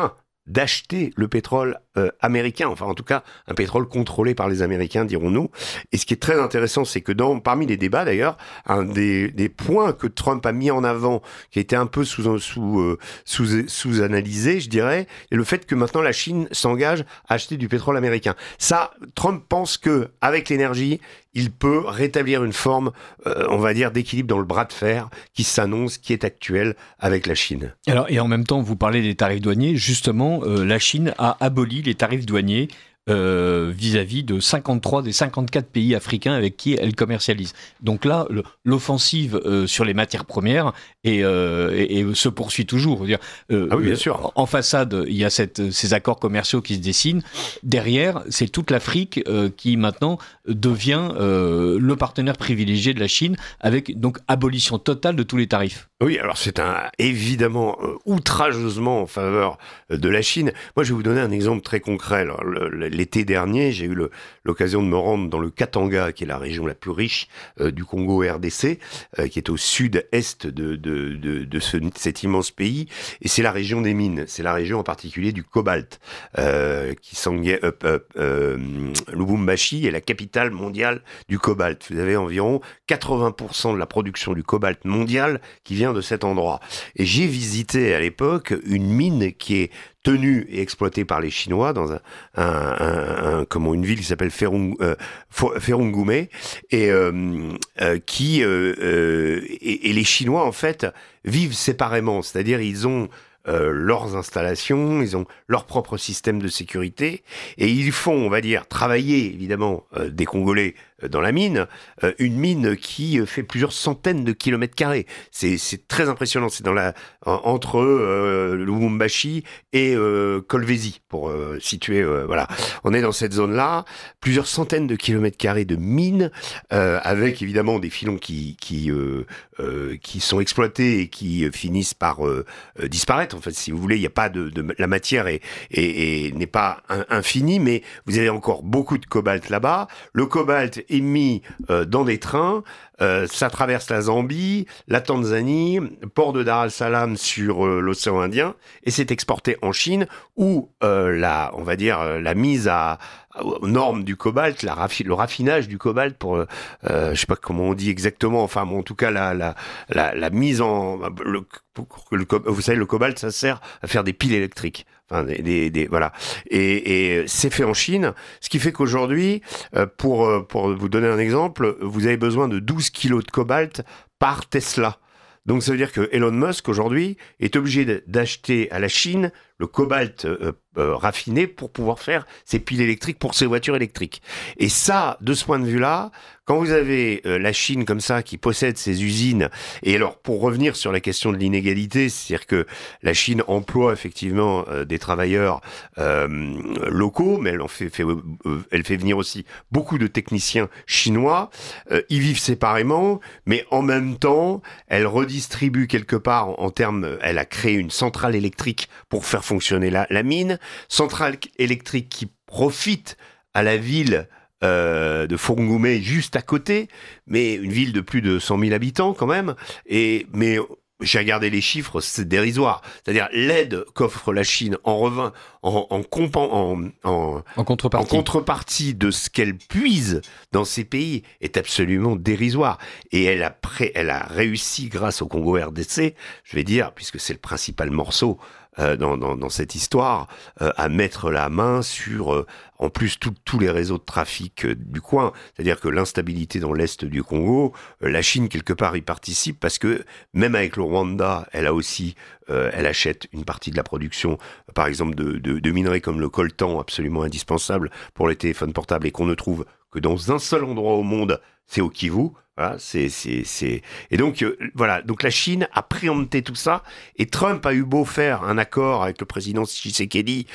[SPEAKER 4] d'acheter le pétrole euh, américain, enfin en tout cas un pétrole contrôlé par les Américains, dirons-nous. Et ce qui est très intéressant, c'est que dans, parmi les débats d'ailleurs, un des, des points que Trump a mis en avant, qui a été un peu sous, sous, euh, sous, sous-analysé, je dirais, est le fait que maintenant la Chine s'engage à acheter du pétrole américain. Ça, Trump pense que avec l'énergie, il peut rétablir une forme, euh, on va dire, d'équilibre dans le bras de fer qui s'annonce, qui est actuel avec la Chine.
[SPEAKER 2] Alors, et en même temps, vous parlez des tarifs douaniers. Justement, euh, la Chine a aboli les tarifs douaniers euh, vis-à-vis de cinquante-trois des cinquante-quatre pays africains avec qui elle commercialise. Donc là, le, l'offensive euh, sur les matières premières et, euh, et, et se poursuit toujours. Dire, euh,
[SPEAKER 4] ah oui, bien sûr.
[SPEAKER 2] En façade, il y a cette, ces accords commerciaux qui se dessinent. Derrière, c'est toute l'Afrique euh, qui maintenant devient euh, le partenaire privilégié de la Chine, avec donc abolition totale de tous les tarifs.
[SPEAKER 4] Oui, alors c'est un, évidemment euh, outrageusement en faveur euh, de la Chine. Moi, je vais vous donner un exemple très concret. Alors, le, le, l'été dernier, j'ai eu le, l'occasion de me rendre dans le Katanga, qui est la région la plus riche euh, du Congo R D C, euh, qui est au sud-est de, de, de, de ce, cet immense pays. Et c'est la région des mines. C'est la région en particulier du cobalt, euh, qui Sangye, euh, euh, euh, Lubumbashi est la capitale mondiale du cobalt. Vous avez environ quatre-vingts pour cent de la production du cobalt mondial qui vient de cet endroit. Et j'ai visité à l'époque une mine qui est tenue et exploitée par les Chinois dans un, un, un, un comment une ville qui s'appelle Ferung, euh, Ferungume et euh, euh, qui euh, euh, et, et les Chinois en fait vivent séparément, c'est-à-dire ils ont Euh, leurs installations, ils ont leur propre système de sécurité et ils font, on va dire, travailler évidemment euh, des Congolais euh, dans la mine, euh, une mine qui euh, fait plusieurs centaines de kilomètres carrés. C'est, c'est très impressionnant. C'est dans la en, entre euh, Lubumbashi et euh, Kolwezi pour euh, situer. Euh, voilà, on est dans cette zone-là, plusieurs centaines de kilomètres carrés de mines euh, avec évidemment des filons qui qui euh, euh, qui sont exploités et qui euh, finissent par euh, euh, disparaître. En fait, si vous voulez, il n'y a pas de, de la matière est, est, est, n'est pas un, infinie, mais vous avez encore beaucoup de cobalt là-bas. Le cobalt est mis euh, dans des trains. Euh, ça traverse la Zambie, la Tanzanie, port de Dar es-Salaam sur euh, l'océan Indien, et c'est exporté en Chine, où euh, la, on va dire, la mise à aux normes du cobalt, la raffi- le raffinage du cobalt pour, euh, je sais pas comment on dit exactement, enfin bon, en tout cas la la la, la mise en, le, le, vous savez, le cobalt, ça sert à faire des piles électriques. Enfin, des, des, des voilà. Et, et c'est fait en Chine, ce qui fait qu'aujourd'hui, euh, pour pour vous donner un exemple, vous avez besoin de douze kilos de cobalt par Tesla. Donc ça veut dire que Elon Musk aujourd'hui est obligé d'acheter à la Chine le cobalt euh, euh, raffiné pour pouvoir faire ses piles électriques pour ses voitures électriques. Et ça, de ce point de vue-là, quand vous avez euh, la Chine comme ça qui possède ses usines, et alors pour revenir sur la question de l'inégalité, c'est-à-dire que la Chine emploie effectivement euh, des travailleurs euh, locaux, mais elle en fait, fait euh, elle fait venir aussi beaucoup de techniciens chinois. Euh, ils vivent séparément, mais en même temps, elle redistribue quelque part en, en termes, elle a créé une centrale électrique pour faire fonctionner la, la mine, centrale électrique qui profite à la ville euh, de Ferungume juste à côté, mais une ville de plus de cent mille habitants quand même, et mais j'ai regardé les chiffres, c'est dérisoire. C'est-à-dire l'aide qu'offre la Chine en revint, en, en, compan, en, en,
[SPEAKER 2] en, contrepartie.
[SPEAKER 4] en contrepartie de ce qu'elle puise dans ces pays est absolument dérisoire. Et elle a, pré, elle a réussi, grâce au Congo R D C, je vais dire, puisque c'est le principal morceau euh, dans, dans, dans cette histoire, euh, à mettre la main sur, euh, en plus, tous les réseaux de trafic euh, du coin. C'est-à-dire que l'instabilité dans l'est du Congo, euh, la Chine, quelque part, y participe parce que, même avec le Rwanda, elle a aussi, euh, elle achète une partie de la production, euh, par exemple, de, de, de minerais comme le coltan, absolument indispensable pour les téléphones portables et qu'on ne trouve que dans un seul endroit au monde, c'est au Kivu. Voilà, c'est, c'est, c'est... Et donc, euh, voilà, donc la Chine a préempté tout ça, et Trump a eu beau faire un accord avec le président Tshisekedi,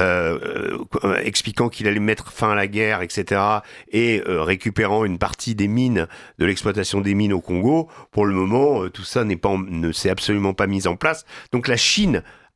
[SPEAKER 4] euh, euh, expliquant qu'il allait mettre fin à la guerre, et cetera, et euh, récupérant une partie des mines, de l'exploitation des mines au Congo. Pour le moment, euh, tout ça n'est pas, en, ne s'est absolument pas mis en place. Donc la Chine a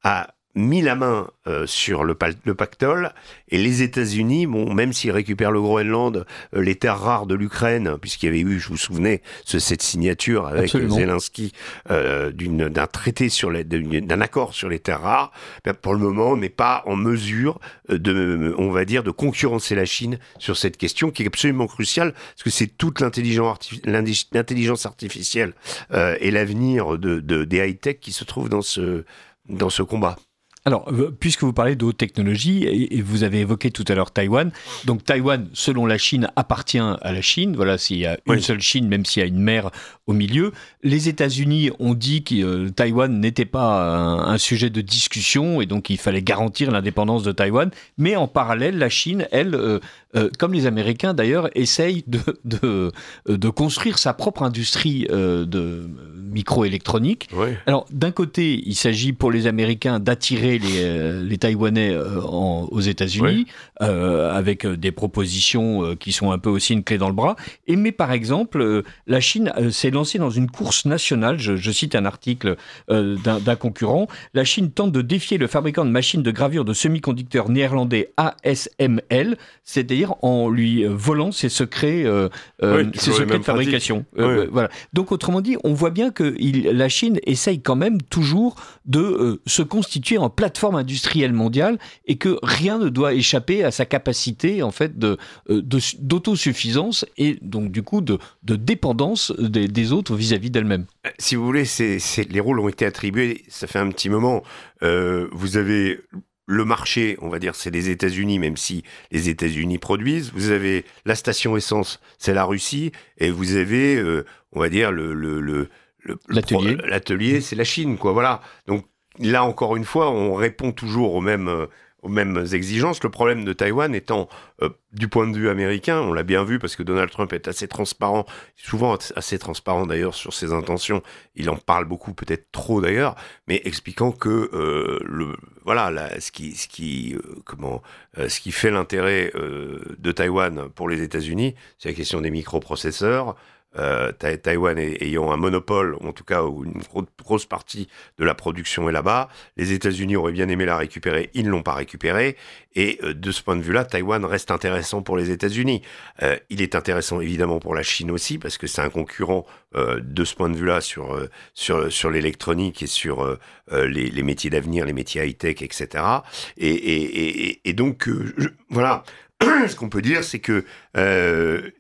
[SPEAKER 4] mis la main euh, sur le, pal- le pactole, et les États-Unis, bon, même s'ils récupèrent le Groenland, euh, les terres rares de l'Ukraine, puisqu'il y avait eu, je vous souvenez, ce, cette signature avec Absolument. Zelensky euh, d'une, d'un traité sur les, d'un accord sur les terres rares, ben, pour le moment, on n'est pas en mesure de, on va dire, de concurrencer la Chine sur cette question qui est absolument cruciale, parce que c'est toute l'intelligence, artific- l'intelligence artificielle euh, et l'avenir de, de, des high-tech qui se trouvent dans ce, dans ce combat.
[SPEAKER 2] Alors, puisque vous parlez de haute technologie, et vous avez évoqué tout à l'heure Taïwan, donc Taïwan, selon la Chine, appartient à la Chine. Voilà, s'il y a une oui. seule Chine, même s'il y a une mer au milieu. Les États-Unis ont dit que euh, Taïwan n'était pas un, un sujet de discussion, et donc il fallait garantir l'indépendance de Taïwan. Mais en parallèle, la Chine, elle, euh, euh, comme les Américains d'ailleurs, essaye de, de, de construire sa propre industrie euh, de microélectronique. Oui. Alors, d'un côté, il s'agit pour les Américains d'attirer les, euh, les Taïwanais euh, en, aux États-Unis, oui. euh, avec des propositions euh, qui sont un peu aussi une clé dans le bras. Et, mais par exemple, euh, la Chine euh, s'est lancée dans une course nationale, je, je cite un article euh, d'un, d'un concurrent, la Chine tente de défier le fabricant de machines de gravure de semi-conducteurs néerlandais A S M L, c'est-à-dire en lui volant ses secrets, euh, euh, oui, ses secrets de fabrication. Euh, oui. Voilà. Donc, autrement dit, on voit bien que il, la Chine essaye quand même toujours de euh, se constituer en plateforme industrielle mondiale et que rien ne doit échapper à sa capacité en fait de, de d'autosuffisance et donc du coup de, de dépendance des, des autres vis-à-vis d'elle-même.
[SPEAKER 4] Si vous voulez, c'est, c'est, les rôles ont été attribués, ça fait un petit moment. Euh, vous avez le marché, on va dire, c'est les États-Unis, même si les États-Unis produisent. Vous avez la station essence, c'est la Russie, et vous avez, euh, on va dire, le, le, le, le
[SPEAKER 2] l'atelier.
[SPEAKER 4] Le pro, l'atelier, c'est la Chine, quoi. Voilà. Donc là, encore une fois, on répond toujours aux mêmes, euh, aux mêmes exigences. Le problème de Taïwan étant, euh, du point de vue américain, on l'a bien vu parce que Donald Trump est assez transparent, souvent assez transparent d'ailleurs sur ses intentions. Il en parle beaucoup, peut-être trop d'ailleurs, mais expliquant que euh, le voilà, la, ce qui, ce qui, euh, comment, euh, ce qui fait l'intérêt euh, de Taïwan pour les États-Unis, c'est la question des microprocesseurs. Euh, Taïwan ayant un monopole, en tout cas où une grosse partie de la production est là-bas. Les États-Unis auraient bien aimé la récupérer, ils ne l'ont pas récupérée. Et euh, de ce point de vue-là, Taïwan reste intéressant pour les États-Unis. Euh, il est intéressant évidemment pour la Chine aussi, parce que c'est un concurrent euh, de ce point de vue-là sur, euh, sur, sur l'électronique et sur euh, les, les métiers d'avenir, les métiers high-tech, et cetera. Et, et, et, et donc, euh, je, voilà, ce qu'on peut dire, c'est que euh,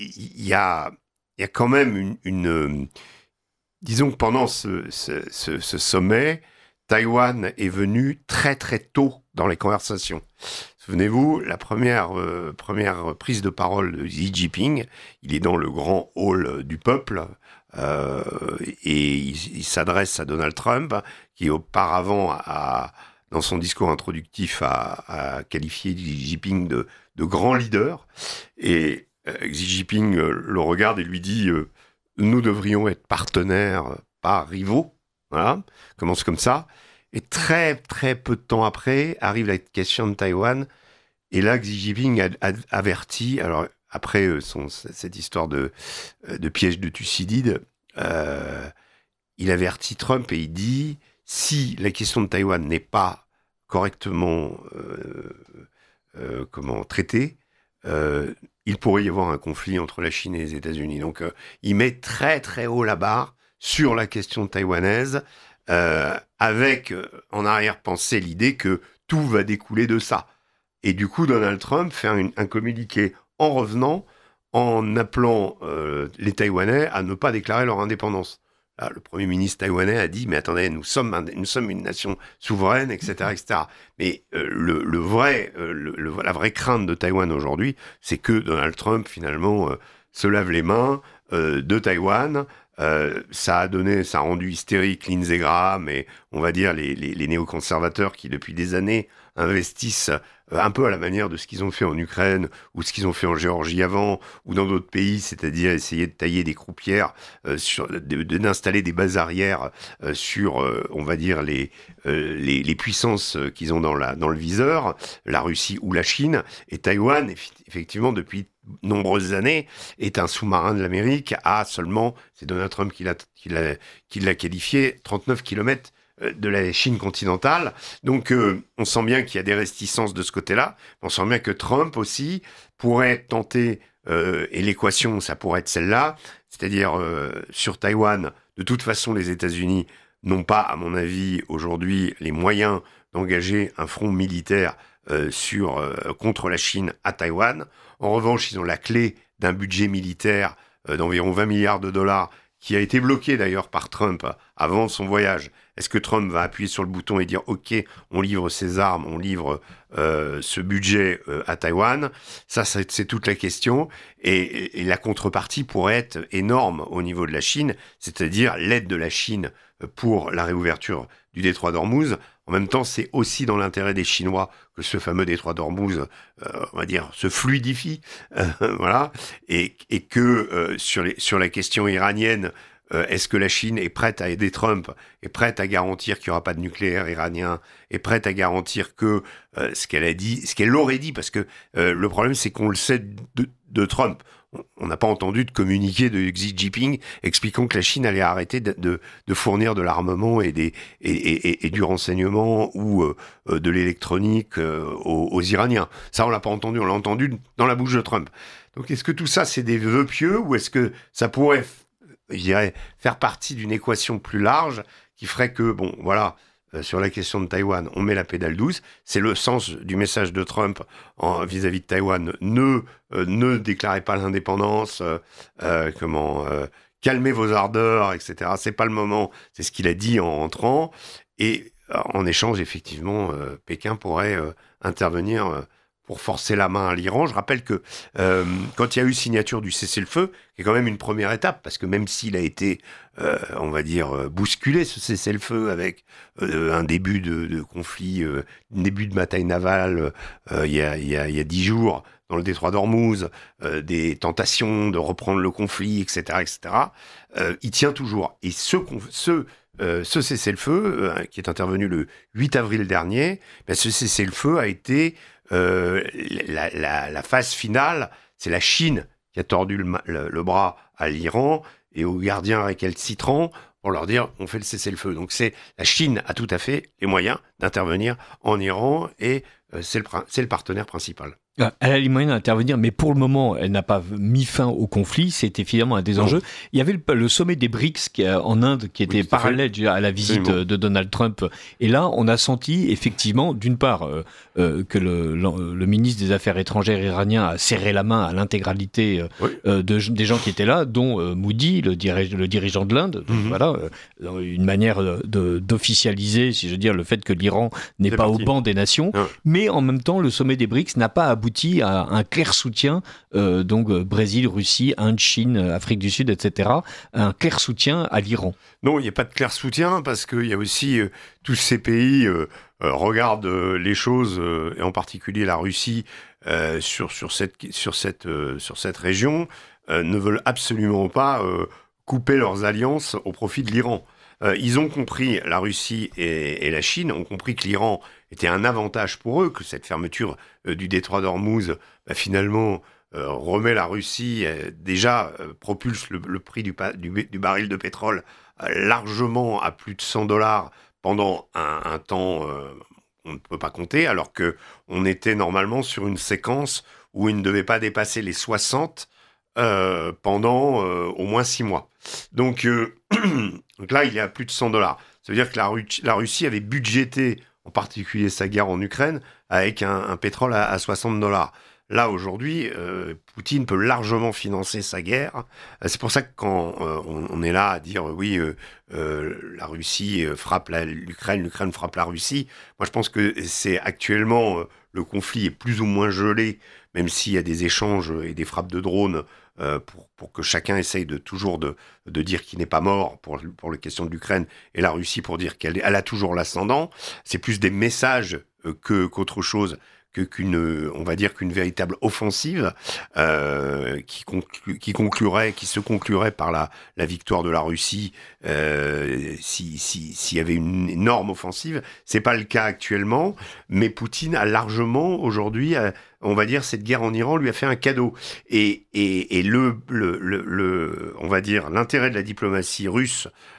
[SPEAKER 4] y a... Il y a quand même une, une euh, disons que pendant ce, ce, ce, ce sommet, Taïwan est venu très très tôt dans les conversations. Souvenez-vous, la première, euh, première prise de parole de Xi Jinping, il est dans le grand hall du peuple euh, et il, il s'adresse à Donald Trump, qui auparavant, a, dans son discours introductif, a, a qualifié Xi Jinping de, de grand leader. Et Xi Jinping le regarde et lui dit euh, « Nous devrions être partenaires, pas rivaux. » Voilà, commence comme ça. Et très, très peu de temps après, arrive la question de Taïwan. Et là, Xi Jinping a, a, avertit, alors après euh, son, cette histoire de, de piège de Thucydide, euh, il avertit Trump et il dit « Si la question de Taïwan n'est pas correctement euh, euh, comment, traitée, euh, il pourrait y avoir un conflit entre la Chine et les États-Unis. » Donc, euh, il met très très haut la barre sur la question taïwanaise, euh, avec euh, en arrière-pensée l'idée que tout va découler de ça. Et du coup, Donald Trump fait un, un communiqué en revenant, en appelant euh, les Taïwanais à ne pas déclarer leur indépendance. Là, le Premier ministre taïwanais a dit « Mais attendez, nous sommes, un, nous sommes une nation souveraine, et cetera et cetera » Mais euh, le, le vrai, euh, le, le, la vraie crainte de Taïwan aujourd'hui, c'est que Donald Trump, finalement, euh, se lave les mains euh, de Taïwan. Euh, ça a donné, ça a rendu hystérique Lindsey Graham et, on va dire, les, les, les néoconservateurs qui, depuis des années, investissent un peu à la manière de ce qu'ils ont fait en Ukraine ou ce qu'ils ont fait en Géorgie avant ou dans d'autres pays, c'est-à-dire essayer de tailler des croupières, euh, sur, de, de, d'installer des bases arrières euh, sur, euh, on va dire, les, euh, les, les puissances qu'ils ont dans, la, dans le viseur, la Russie ou la Chine. Et Taïwan, effectivement, depuis nombreuses années, est un sous-marin de l'Amérique à seulement, c'est Donald Trump qui l'a, qui l'a, qui l'a qualifié, trente-neuf kilomètres de la Chine continentale. Donc, euh, on sent bien qu'il y a des réticences de ce côté-là. On sent bien que Trump aussi pourrait tenter, euh, et l'équation, ça pourrait être celle-là, c'est-à-dire euh, sur Taïwan, de toute façon, les États-Unis n'ont pas, à mon avis, aujourd'hui, les moyens d'engager un front militaire euh, sur, euh, contre la Chine à Taïwan. En revanche, ils ont la clé d'un budget militaire euh, d'environ vingt milliards de dollars qui a été bloqué d'ailleurs par Trump avant son voyage. Est-ce que Trump va appuyer sur le bouton et dire « Ok, on livre ses armes, on livre euh, ce budget euh, à Taïwan ?» Ça, c'est, c'est toute la question. Et, et la contrepartie pourrait être énorme au niveau de la Chine, c'est-à-dire l'aide de la Chine pour la réouverture du détroit d'Ormuz. En même temps, c'est aussi dans l'intérêt des Chinois que ce fameux détroit d'Ormuz, euh, on va dire, se fluidifie, euh, voilà, et, et que euh, sur, les, sur la question iranienne, euh, est-ce que la Chine est prête à aider Trump, est prête à garantir qu'il n'y aura pas de nucléaire iranien, est prête à garantir que euh, ce qu'elle a dit, ce qu'elle aurait dit, parce que euh, le problème, c'est qu'on le sait de, de Trump. On n'a pas entendu de communiqué de Xi Jinping expliquant que la Chine allait arrêter de, de, de fournir de l'armement et, des, et, et, et du renseignement ou euh, de l'électronique euh, aux, aux Iraniens. Ça, on l'a pas entendu. On l'a entendu dans la bouche de Trump. Donc, est-ce que tout ça, c'est des vœux pieux ou est-ce que ça pourrait, je dirais, faire partie d'une équation plus large qui ferait que, bon, voilà, euh, sur la question de Taïwan, on met la pédale douce. C'est le sens du message de Trump en, vis-à-vis de Taïwan. Ne, euh, ne déclarez pas l'indépendance, euh, euh, comment, euh, calmez vos ardeurs, et cetera. C'est pas le moment. C'est ce qu'il a dit en rentrant. Et euh, en échange, effectivement, euh, Pékin pourrait euh, intervenir euh, pour forcer la main à l'Iran. Je rappelle que euh, quand il y a eu signature du cessez-le-feu, qui est quand même une première étape, parce que même s'il a été, euh, on va dire, bousculé, ce cessez-le-feu, avec euh, un début de, de conflit, euh, un début de bataille navale, euh, il y a, il y a, il y a dix jours, dans le détroit d'Ormuz, euh, des tentations de reprendre le conflit, et cetera, et cetera, euh, il tient toujours. Et ce, ce Euh, ce cessez-le-feu, euh, qui est intervenu le huit avril dernier, ben, ce cessez-le-feu a été euh, la, la, la phase finale. C'est la Chine qui a tordu le, le, le bras à l'Iran et aux gardiens récalcitrants pour leur dire on fait le cessez-le-feu. Donc c'est la Chine a tout à fait les moyens d'intervenir en Iran et euh, c'est, le, c'est le partenaire principal.
[SPEAKER 2] Elle a les moyens d'intervenir, mais pour le moment, elle n'a pas mis fin au conflit. C'était finalement un des
[SPEAKER 4] non.
[SPEAKER 2] enjeux. Il y avait le, le sommet des BRICS qui, en Inde qui était oui, parallèle à la visite Absolument. de Donald Trump. Et là, on a senti effectivement, d'une part, euh, euh, que le, le, le ministre des Affaires étrangères iranien a serré la main à l'intégralité euh, oui. euh, de, des gens qui étaient là, dont euh, Modi, le, dirige, le dirigeant de l'Inde. Donc, mm-hmm. Voilà, euh, une manière de, d'officialiser, si je veux dire, le fait que l'Iran n'est C'est pas parti. au banc des nations. Ah. Mais en même temps, le sommet des BRICS n'a pas abouti à un clair soutien, euh, donc euh, Brésil, Russie, Inde, Chine, Afrique du Sud, et cetera, un clair soutien à l'Iran.
[SPEAKER 4] Non, il n'y a pas de clair soutien parce qu'il y a aussi euh, tous ces pays euh, euh, regardent euh, les choses, euh, et en particulier la Russie, euh, sur, sur, cette, sur, cette, euh, sur cette région, euh, ne veulent absolument pas euh, couper leurs alliances au profit de l'Iran. Euh, ils ont compris, la Russie et, et la Chine ont compris que l'Iran était un avantage pour eux, que cette fermeture euh, du détroit d'Ormuz, bah, finalement, euh, remet la Russie, euh, déjà euh, propulse le, le prix du, du, du baril de pétrole euh, largement à plus de cent dollars pendant un, un temps euh, on ne peut pas compter, alors qu'on était normalement sur une séquence où il ne devait pas dépasser les soixante euh, pendant euh, au moins six mois. Donc, euh, donc là, il y a plus de cent dollars. Ça veut dire que la, Ru- la Russie avait budgété, en particulier sa guerre en Ukraine, avec un, un pétrole à, à soixante dollars. Là, aujourd'hui, euh, Poutine peut largement financer sa guerre. C'est pour ça que quand euh, on, on est là à dire euh, oui, euh, euh, la Russie frappe la, l'Ukraine, l'Ukraine frappe la Russie, moi je pense que c'est actuellement, euh, le conflit est plus ou moins gelé, même s'il y a des échanges et des frappes de drones euh, pour, pour que chacun essaye de toujours de, de dire qu'il n'est pas mort pour, pour la question de l'Ukraine, et la Russie pour dire qu'elle elle a toujours l'ascendant. C'est plus des messages euh, que, qu'autre chose. Que, qu'une, on va dire qu'une véritable offensive euh, qui, conclu, qui conclurait, qui se conclurait par la, la victoire de la Russie euh, si, si, s'il y avait une énorme offensive. C'est pas le cas actuellement, mais Poutine a largement aujourd'hui, euh, on va dire, cette guerre en Iran lui a fait un cadeau. Et, et, et le, le, le, le, on va dire, l'intérêt de la diplomatie russe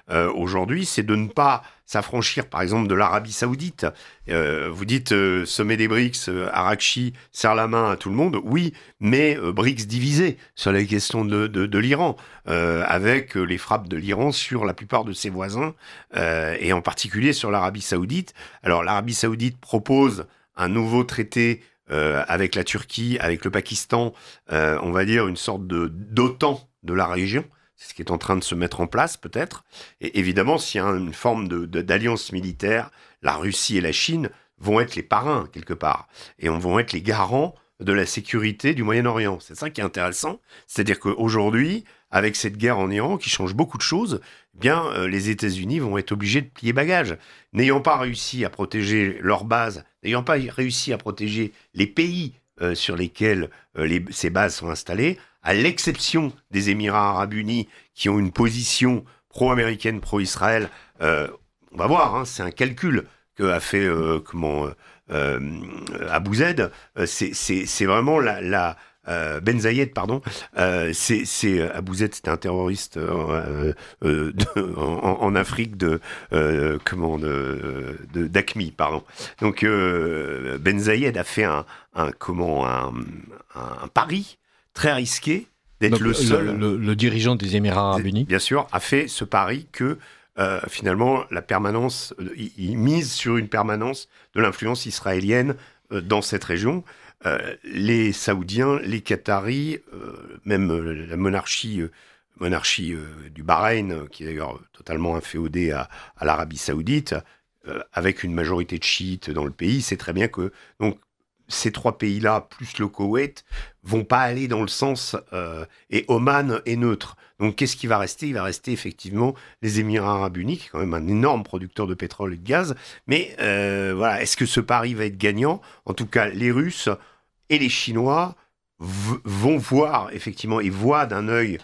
[SPEAKER 4] euh, aujourd'hui, c'est de ne pas s'affranchir, par exemple, de l'Arabie Saoudite. Euh, vous dites euh, sommet des BRICS, euh, Arrakchi serre la main à tout le monde. Oui, mais euh, BRICS divisé sur la question de, de, de l'Iran, euh, avec euh, les frappes de l'Iran sur la plupart de ses voisins, euh, et en particulier sur l'Arabie Saoudite. Alors, l'Arabie Saoudite propose un nouveau traité euh, avec la Turquie, avec le Pakistan, euh, on va dire une sorte de d'OTAN de la région. C'est ce qui est en train de se mettre en place, peut-être. Et évidemment, s'il y a une forme de, de, d'alliance militaire, la Russie et la Chine vont être les parrains, quelque part. Et on vont être les garants de la sécurité du Moyen-Orient. C'est ça qui est intéressant. C'est-à-dire qu'aujourd'hui, avec cette guerre en Iran, qui change beaucoup de choses, eh bien, euh, les États-Unis vont être obligés de plier bagages. N'ayant pas réussi à protéger leurs bases, n'ayant pas réussi à protéger les pays euh, sur lesquels euh, les, ces bases sont installées, à l'exception des Émirats arabes unis, qui ont une position pro-américaine, pro-Israël, euh, on va voir, hein, c'est un calcul que a fait euh, comment euh, Abou Zed. Euh, c'est, c'est, c'est vraiment la, la euh, Ben Zayed, pardon. Euh, c'est, c'est Abou Zed, c'était un terroriste euh, euh, de, en, en Afrique de euh, comment de, de d'Aqmi, pardon. Donc euh, Ben Zayed a fait un, un comment un, un, un pari très risqué d'être
[SPEAKER 2] Donc,
[SPEAKER 4] le seul.
[SPEAKER 2] Le, le, le dirigeant des Émirats arabes unis,
[SPEAKER 4] bien sûr, a fait ce pari que euh, finalement la permanence, il, il mise sur une permanence de l'influence israélienne euh, dans cette région. Euh, les Saoudiens, les Qataris, euh, même euh, la monarchie, euh, monarchie euh, du Bahreïn, euh, qui est d'ailleurs totalement inféodée à, à l'Arabie Saoudite, euh, avec une majorité de chiites dans le pays, c'est très bien que donc ces trois pays-là, plus le Koweït, vont pas aller dans le sens... Euh, et Oman est neutre. Donc, qu'est-ce qui va rester ? Il va rester effectivement les Émirats arabes unis, qui est quand même un énorme producteur de pétrole et de gaz. Mais euh, voilà, est-ce que ce pari va être gagnant ? En tout cas, les Russes et les Chinois v- vont voir, effectivement, et voient d'un œil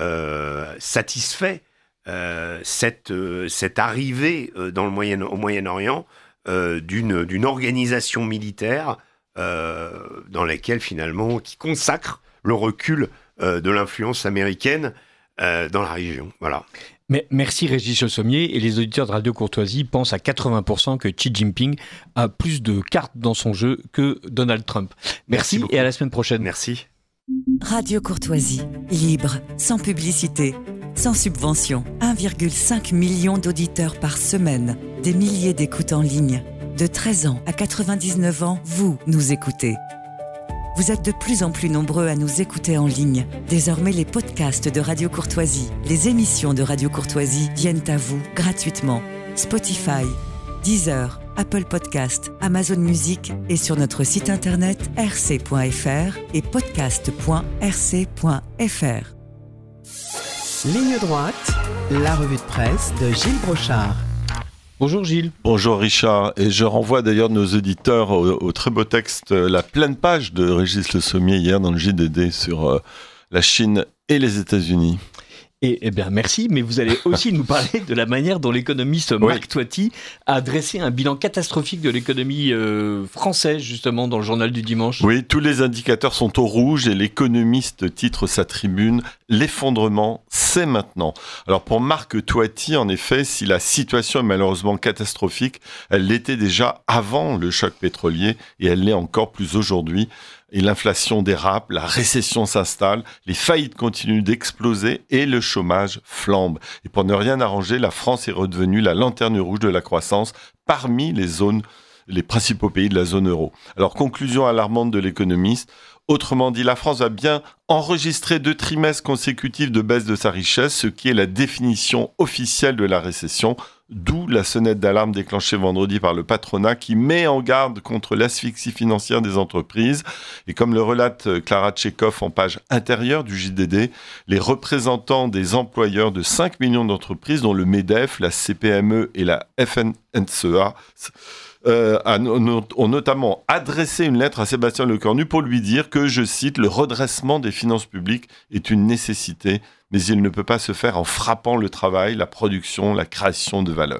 [SPEAKER 4] euh, satisfait euh, cette, euh, cette arrivée euh, dans le Moyen, au Moyen-Orient euh, d'une, d'une organisation militaire Euh, dans laquelle finalement, qui consacre le recul euh, de l'influence américaine euh, dans la région. Voilà.
[SPEAKER 2] Mais merci Régis Le Sommier, et les auditeurs de Radio Courtoisie pensent à quatre-vingts pour cent que Xi Jinping a plus de cartes dans son jeu que Donald Trump. Merci, merci et à la semaine prochaine.
[SPEAKER 4] Merci.
[SPEAKER 5] Radio Courtoisie, libre, sans publicité, sans subvention. un virgule cinq million d'auditeurs par semaine, des milliers d'écoutes en ligne. De treize ans à quatre-vingt-dix-neuf ans, vous nous écoutez. Vous êtes de plus en plus nombreux à nous écouter en ligne. Désormais, les podcasts de Radio Courtoisie, les émissions de Radio Courtoisie viennent à vous gratuitement. Spotify, Deezer, Apple Podcast, Amazon Music et sur notre site internet r c point f r et podcast point r c point f r.
[SPEAKER 1] Ligne droite, la revue de presse de Gilles Brochard.
[SPEAKER 2] Bonjour Gilles.
[SPEAKER 6] Bonjour Richard, et je renvoie d'ailleurs nos auditeurs au, au très beau texte, la pleine page de Régis Le Sommier hier dans le J D D sur euh, la Chine et les États-Unis.
[SPEAKER 2] Et eh bien merci, mais vous allez aussi nous parler de la manière dont l'économiste Marc oui. Toiti a dressé un bilan catastrophique de l'économie euh, française justement dans le journal du dimanche.
[SPEAKER 6] Oui, tous les indicateurs sont au rouge et l'économiste titre sa tribune « L'effondrement, c'est maintenant ». Alors pour Marc Toiti, en effet, si la situation est malheureusement catastrophique, elle l'était déjà avant le choc pétrolier et elle l'est encore plus aujourd'hui. Et l'inflation dérape, la récession s'installe, les faillites continuent d'exploser et le chômage flambe. Et pour ne rien arranger, la France est redevenue la lanterne rouge de la croissance parmi les zones, les principaux pays de la zone euro. Alors, conclusion alarmante de l'économiste, autrement dit, la France va bien enregistrer deux trimestres consécutifs de baisse de sa richesse, ce qui est la définition officielle de la récession, d'où la sonnette d'alarme déclenchée vendredi par le patronat qui met en garde contre l'asphyxie financière des entreprises. Et comme le relate Clara Tchekhov en page intérieure du J D D, les représentants des employeurs de cinq millions d'entreprises, dont le MEDEF, la C P M E et la F N C E A, Euh, ont notamment adressé une lettre à Sébastien Lecornu pour lui dire que, je cite, le redressement des finances publiques est une nécessité, mais il ne peut pas se faire en frappant le travail, la production, la création de valeur.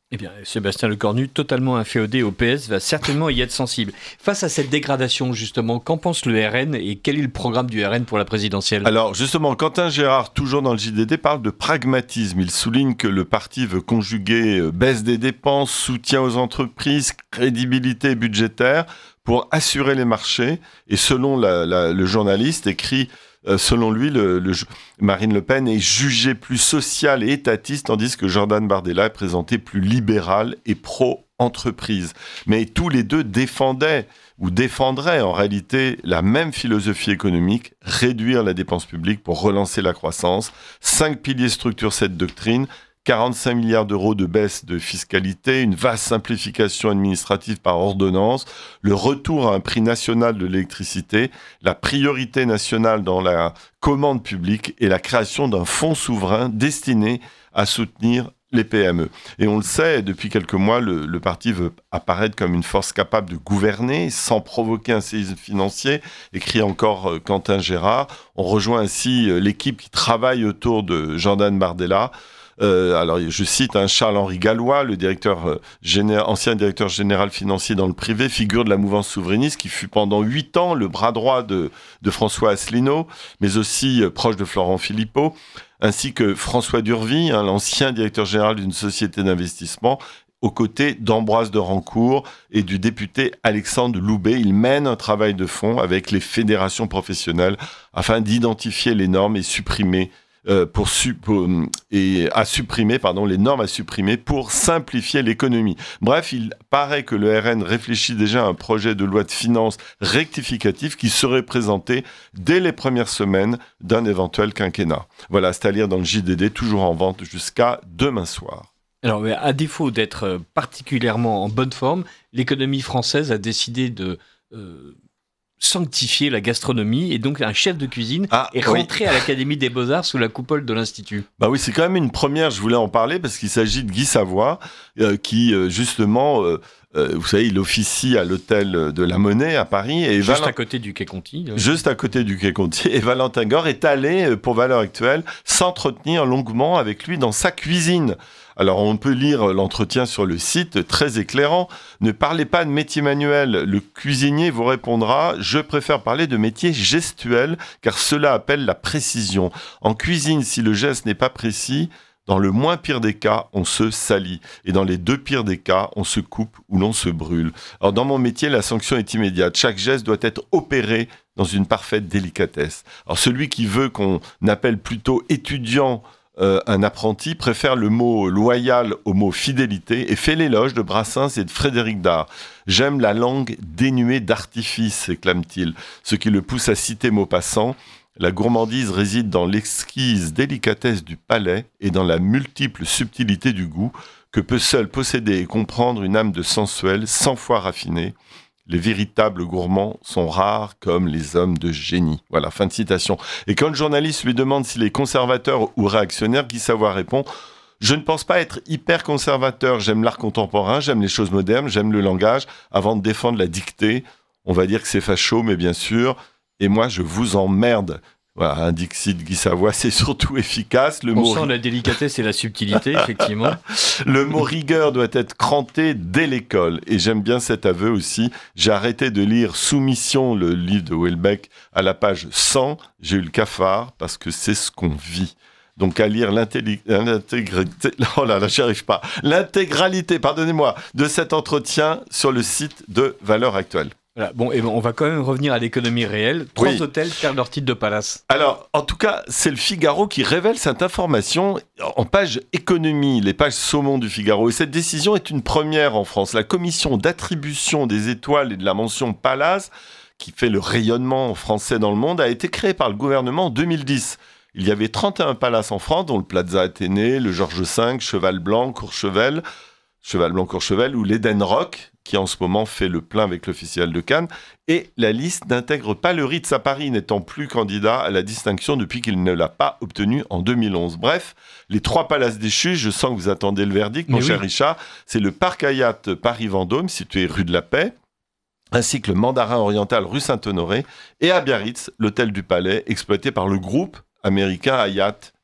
[SPEAKER 2] Eh bien, Sébastien Lecornu, totalement inféodé au P S, va certainement y être sensible. Face à cette dégradation, justement, qu'en pense le R N et quel est le programme du R N pour la présidentielle ?
[SPEAKER 6] Alors, justement, Quentin Gérard, toujours dans le J D D, parle de pragmatisme. Il souligne que le parti veut conjuguer baisse des dépenses, soutien aux entreprises, crédibilité budgétaire pour assurer les marchés. Et selon la, la, le journaliste, écrit... Euh, selon lui, le, le, Marine Le Pen est jugée plus sociale et étatiste, tandis que Jordan Bardella est présenté plus libéral et pro-entreprise. Mais tous les deux défendaient ou défendraient en réalité la même philosophie économique, réduire la dépense publique pour relancer la croissance. Cinq piliers structurent cette doctrine. quarante-cinq milliards d'euros de baisse de fiscalité, une vaste simplification administrative par ordonnance, le retour à un prix national de l'électricité, la priorité nationale dans la commande publique et la création d'un fonds souverain destiné à soutenir les P M E. Et on le sait, depuis quelques mois, le, le parti veut apparaître comme une force capable de gouverner sans provoquer un séisme financier, écrit encore euh, Quentin Gérard. On rejoint ainsi euh, l'équipe qui travaille autour de Jordan Bardella. Euh, alors, je cite hein, Charles-Henri Gallois, le directeur, euh, géné- ancien directeur général financier dans le privé, figure de la mouvance souverainiste qui fut pendant huit ans le bras droit de, de François Asselineau, mais aussi euh, proche de Florent Philippot, ainsi que François Durvy, hein, l'ancien directeur général d'une société d'investissement, aux côtés d'Ambroise de Rancourt et du député Alexandre Loubet. Il mène un travail de fond avec les fédérations professionnelles afin d'identifier les normes et supprimer Euh, pour, su- pour, et à supprimer, pardon, les normes à supprimer pour simplifier l'économie. Bref, il paraît que le R N réfléchit déjà à un projet de loi de finances rectificatif qui serait présenté dès les premières semaines d'un éventuel quinquennat. Voilà, c'est à lire dans le J D D, toujours en vente jusqu'à demain soir.
[SPEAKER 2] Alors, à défaut d'être particulièrement en bonne forme, l'économie française a décidé de... Euh sanctifier la gastronomie et donc un chef de cuisine
[SPEAKER 6] ah,
[SPEAKER 2] est rentré oui. à l'Académie des Beaux-Arts sous la coupole de l'Institut.
[SPEAKER 6] Bah oui, c'est quand même une première, je voulais en parler parce qu'il s'agit de Guy Savoy euh, qui euh, justement, euh, euh, vous savez, il officie à l'hôtel de la Monnaie à Paris. Et
[SPEAKER 2] juste
[SPEAKER 6] Valent...
[SPEAKER 2] à côté du Quai Conti. Oui.
[SPEAKER 6] Juste à côté du Quai Conti. Et Valentin Gore est allé, pour Valeurs Actuelles, s'entretenir longuement avec lui dans sa cuisine. Alors, on peut lire l'entretien sur le site, très éclairant. Ne parlez pas de métier manuel. Le cuisinier vous répondra « Je préfère parler de métier gestuel, car cela appelle la précision. En cuisine, si le geste n'est pas précis, dans le moins pire des cas, on se salit. Et dans les deux pires des cas, on se coupe ou l'on se brûle. Alors, dans mon métier, la sanction est immédiate. Chaque geste doit être opéré dans une parfaite délicatesse. Alors, celui qui veut qu'on appelle plutôt étudiant Euh, un apprenti préfère le mot loyal au mot fidélité et fait l'éloge de Brassens et de Frédéric Dard. « J'aime la langue dénuée d'artifice », exclame-t-il, ce qui le pousse à citer Maupassant. La gourmandise réside dans l'exquise délicatesse du palais et dans la multiple subtilité du goût que peut seule posséder et comprendre une âme de sensuel cent fois raffinée. Les véritables gourmands sont rares comme les hommes de génie. Voilà, fin de citation. Et quand le journaliste lui demande s'il est conservateur ou réactionnaire, Guy Savoy répond « Je ne pense pas être hyper conservateur. J'aime l'art contemporain, j'aime les choses modernes, j'aime le langage. Avant de défendre la dictée, on va dire que c'est facho, mais bien sûr. Et moi, je vous emmerde. » Voilà, un dixit de Guy Savoy, c'est surtout efficace. Le
[SPEAKER 2] On
[SPEAKER 6] mot
[SPEAKER 2] sent la délicatesse et la subtilité, effectivement.
[SPEAKER 6] Le mot rigueur doit être cranté dès l'école. Et j'aime bien cet aveu aussi. J'ai arrêté de lire Soumission, le livre de Houellebecq, à la page cent. J'ai eu le cafard parce que c'est ce qu'on vit. Donc à lire l'intelli- l'intégralité, oh là là, j'y arrive pas, l'intégralité, pardonnez-moi, de cet entretien sur le site de Valeurs Actuelles.
[SPEAKER 2] Voilà. Bon, et bon, on va quand même revenir à l'économie réelle. Trois
[SPEAKER 6] Oui.
[SPEAKER 2] hôtels perdent leur titre de palace.
[SPEAKER 6] Alors, en tout cas, c'est le Figaro qui révèle cette information en page économie, les pages saumon du Figaro. Et cette décision est une première en France. La commission d'attribution des étoiles et de la mention Palace, qui fait le rayonnement français dans le monde, a été créée par le gouvernement en deux mille dix. Il y avait trente et un palaces en France, dont le Plaza Athénée, le Georges cinq, Cheval Blanc, Courchevel, Cheval Blanc, Courchevel ou l'Eden Rock, qui en ce moment fait le plein avec l'officiel de Cannes. Et la liste n'intègre pas le Ritz à Paris, n'étant plus candidat à la distinction depuis qu'il ne l'a pas obtenue en deux mille onze. Bref, les trois palaces déchus, je sens que vous attendez le verdict, mon
[SPEAKER 2] Mais
[SPEAKER 6] cher
[SPEAKER 2] oui.
[SPEAKER 6] Richard, c'est le Parc Hyatt Paris-Vendôme, situé rue de la Paix, ainsi que le Mandarin Oriental rue Saint-Honoré, et à Biarritz, l'hôtel du Palais, exploité par le groupe américain Hyatt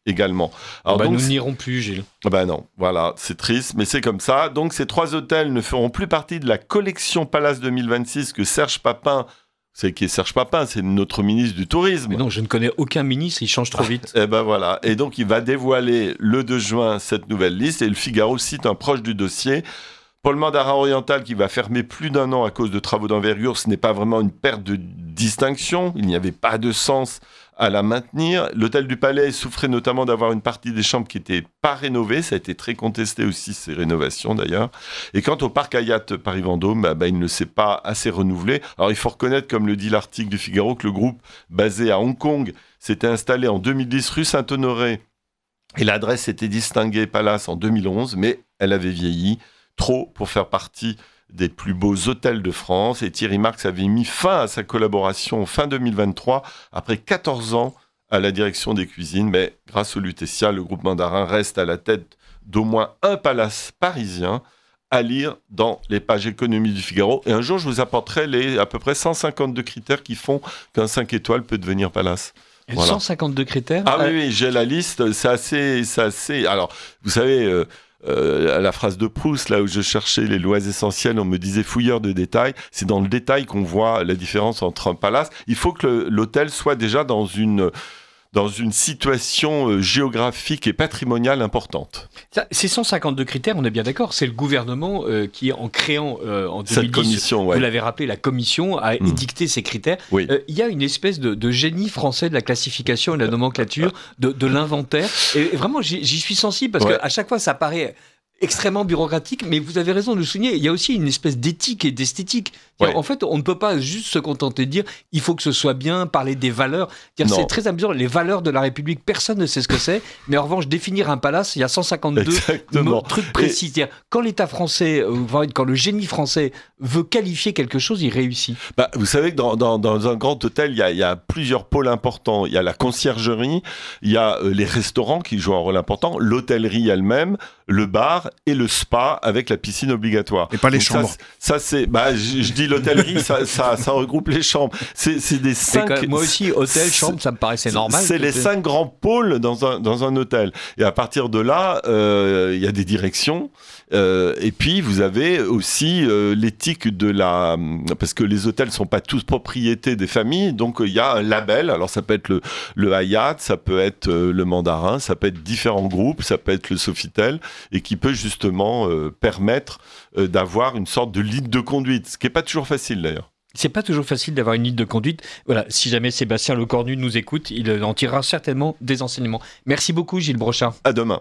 [SPEAKER 6] également. Alors
[SPEAKER 2] bah,
[SPEAKER 6] donc,
[SPEAKER 2] nous n'irons plus, Gilles.
[SPEAKER 6] Ben non, voilà, c'est triste, mais c'est comme ça. Donc ces trois hôtels ne feront plus partie de la collection Palace deux mille vingt-six que Serge Papin, c'est qui est Serge Papin, c'est notre ministre du Tourisme.
[SPEAKER 2] Mais non, je ne connais aucun ministre, il change trop vite.
[SPEAKER 6] Et ben voilà, et donc il va dévoiler le deux juin cette nouvelle liste, et le Figaro cite un proche du dossier. Pour le Mandarin oriental qui va fermer plus d'un an à cause de travaux d'envergure, ce n'est pas vraiment une perte de distinction, il n'y avait pas de sens à la maintenir. L'hôtel du Palais souffrait notamment d'avoir une partie des chambres qui n'étaient pas rénovées, ça a été très contesté aussi ces rénovations d'ailleurs. Et quant au parc Hyatt Paris-Vendôme, bah, bah, il ne s'est pas assez renouvelé. Alors il faut reconnaître, comme le dit l'article du Figaro, que le groupe basé à Hong Kong s'était installé en deux mille dix rue Saint-Honoré et l'adresse était distinguée Palace en deux mille onze, mais elle avait vieilli trop pour faire partie des plus beaux hôtels de France, et Thierry Marx avait mis fin à sa collaboration fin deux mille vingt-trois, après quatorze ans à la direction des cuisines, mais grâce au Lutetia, le groupe Mandarin reste à la tête d'au moins un palace parisien, à lire dans les pages économie du Figaro, et un jour je vous apporterai les à peu près cent cinquante-deux critères qui font qu'un cinq étoiles peut devenir palace.
[SPEAKER 2] Voilà. cent cinquante-deux critères.
[SPEAKER 6] Ah oui, oui, j'ai la liste, c'est assez, c'est assez... Alors, vous savez... Euh, Euh, à la phrase de Proust, là où je cherchais les lois essentielles, on me disait fouilleur de détails. C'est dans le détail qu'on voit la différence entre un palace. Il faut que le, l'hôtel soit déjà dans une, dans une situation euh, géographique et patrimoniale importante.
[SPEAKER 2] Ça, ces cent cinquante-deux critères, on est bien d'accord, c'est le gouvernement euh, qui, en créant euh, en deux mille dix,
[SPEAKER 6] cette commission, ouais.
[SPEAKER 2] Vous l'avez rappelé, la commission a mmh. édicté ces critères.
[SPEAKER 6] Oui.
[SPEAKER 2] Euh, il y a une espèce de, de génie français de la classification et de la nomenclature, de, de l'inventaire. Et vraiment, j'y, j'y suis sensible parce ouais. qu'à chaque fois, ça paraît extrêmement bureaucratique, mais vous avez raison de le souligner, il y a aussi une espèce d'éthique et d'esthétique. Ouais. En fait, on ne peut pas juste se contenter de dire il faut que ce soit bien, parler des valeurs. C'est très amusant, les valeurs de la République, personne ne sait ce que c'est, mais en revanche, définir un palace, il y a cent cinquante-deux mo- trucs précis. Et... Quand l'État français, euh, quand le génie français veut qualifier quelque chose, il réussit.
[SPEAKER 6] Bah, vous savez que dans, dans, dans un grand hôtel, il y, a, il y a plusieurs pôles importants. Il y a la conciergerie, il y a euh, les restaurants qui jouent un rôle important, l'hôtellerie elle-même, le bar et le spa avec la piscine obligatoire.
[SPEAKER 7] Et pas les
[SPEAKER 6] Donc
[SPEAKER 7] chambres.
[SPEAKER 6] Ça, ça c'est, bah, je, je dis l'hôtellerie, ça, ça, ça regroupe les chambres. C'est, c'est des cinq.
[SPEAKER 2] C'est moi aussi, hôtel, chambre, ça me paraissait normal.
[SPEAKER 6] C'est les cinq grands pôles dans un dans un hôtel. Et à partir de là, euh, il y a des directions. Euh, et puis vous avez aussi euh, l'éthique de la, parce que les hôtels sont pas tous propriétés des familles, donc il y a un label. Alors ça peut être le le Hyatt, ça peut être euh, le Mandarin, ça peut être différents groupes, ça peut être le Sofitel, et qui peut justement euh, permettre euh, d'avoir une sorte de ligne de conduite, ce qui est pas toujours facile d'ailleurs.
[SPEAKER 2] C'est pas toujours facile d'avoir une ligne de conduite. Voilà, si jamais Sébastien Lecornu nous écoute, il en tirera certainement des enseignements. Merci beaucoup Gilles Brochard.
[SPEAKER 6] À demain.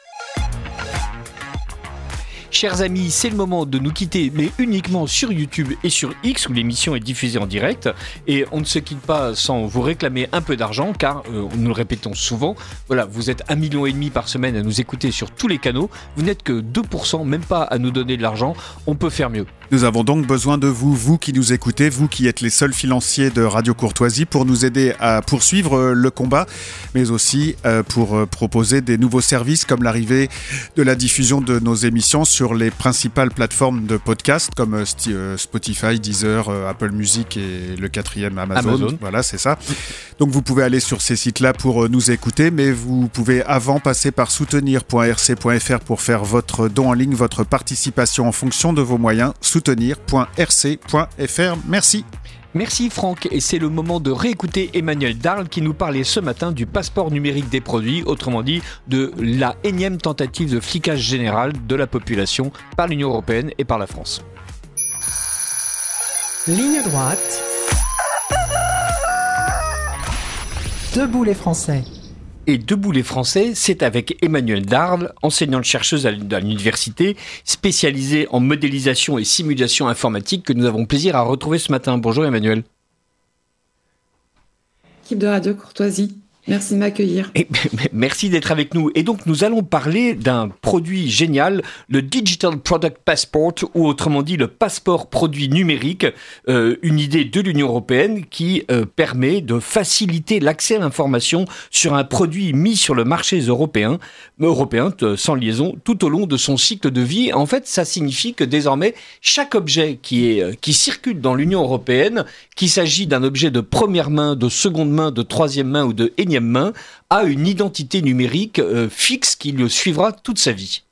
[SPEAKER 2] Chers amis, c'est le moment de nous quitter, mais uniquement sur YouTube et sur X, où l'émission est diffusée en direct. Et on ne se quitte pas sans vous réclamer un peu d'argent, car, euh, nous le répétons souvent, voilà, vous êtes un million et demi par semaine à nous écouter sur tous les canaux. Vous n'êtes que deux pour cent, même pas à nous donner de l'argent. On peut faire mieux.
[SPEAKER 7] Nous avons donc besoin de vous, vous qui nous écoutez, vous qui êtes les seuls financiers de Radio Courtoisie, pour nous aider à poursuivre le combat, mais aussi pour proposer des nouveaux services comme l'arrivée de la diffusion de nos émissions sur les principales plateformes de podcast comme Spotify, Deezer, Apple Music et le quatrième Amazon.
[SPEAKER 2] Amazon.
[SPEAKER 7] Voilà, c'est ça. Donc vous pouvez aller sur ces sites-là pour nous écouter, mais vous pouvez avant passer par soutenir point r c point f r pour faire votre don en ligne, votre participation en fonction de vos moyens. soutenir point r c point f r. Merci.
[SPEAKER 2] Merci Franck, et c'est le moment de réécouter Emmanuel Darl qui nous parlait ce matin du passeport numérique des produits, autrement dit de la énième tentative de flicage général de la population par l'Union européenne et par la France.
[SPEAKER 1] Ligne droite. Debout les Français.
[SPEAKER 2] Et Debout les Français, c'est avec Emmanuel Darl, enseignante-chercheuse à l'université, spécialisée en modélisation et simulation informatique, que nous avons plaisir à retrouver ce matin. Bonjour Emmanuel.
[SPEAKER 8] Équipe de Radio Courtoisie, merci de m'accueillir.
[SPEAKER 2] Et, merci d'être avec nous. Et donc nous allons parler d'un produit génial, le Digital Product Passport, ou autrement dit le passeport produit numérique, euh, une idée de l'Union européenne qui euh, permet de faciliter l'accès à l'information sur un produit mis sur le marché européen, européen sans liaison, tout au long de son cycle de vie. En fait, ça signifie que désormais, chaque objet qui, est, qui circule dans l'Union européenne, qu'il s'agit d'un objet de première main, de seconde main, de troisième main ou de énième énième main, a une identité numérique euh, fixe qui le suivra toute sa vie.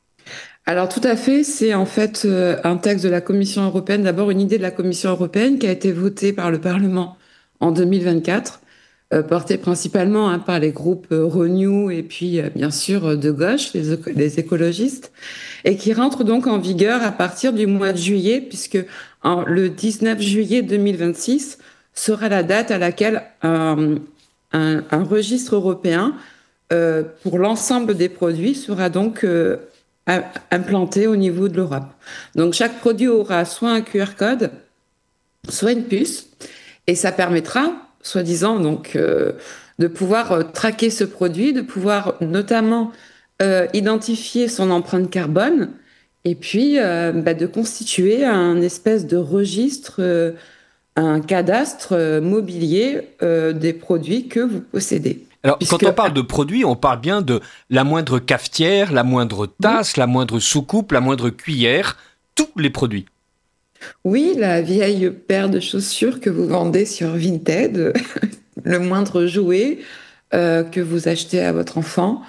[SPEAKER 8] Alors tout à fait, c'est en fait euh, un texte de la Commission européenne, d'abord une idée de la Commission européenne qui a été votée par le Parlement en deux mille vingt-quatre, euh, portée principalement hein, par les groupes euh, Renew et puis euh, bien sûr euh, de gauche, les, les écologistes, et qui rentre donc en vigueur à partir du mois de juillet, puisque en, le dix-neuf juillet deux mille vingt-six sera la date à laquelle euh, un, un registre européen euh, pour l'ensemble des produits sera donc euh, implanté au niveau de l'Europe. Donc chaque produit aura soit un Q R code, soit une puce, et ça permettra, soi-disant, donc euh, de pouvoir euh, traquer ce produit, de pouvoir notamment euh, identifier son empreinte carbone, et puis euh, bah, de constituer un espèce de registre, euh, un cadastre euh, mobilier euh, des produits que vous possédez.
[SPEAKER 2] Alors,
[SPEAKER 8] Puisque...
[SPEAKER 2] quand on parle de produits, on parle bien de la moindre cafetière, la moindre tasse, oui. la moindre soucoupe, la moindre cuillère, tous les produits.
[SPEAKER 8] Oui, la vieille paire de chaussures que vous vendez sur Vinted, le moindre jouet euh, que vous achetez à votre enfant,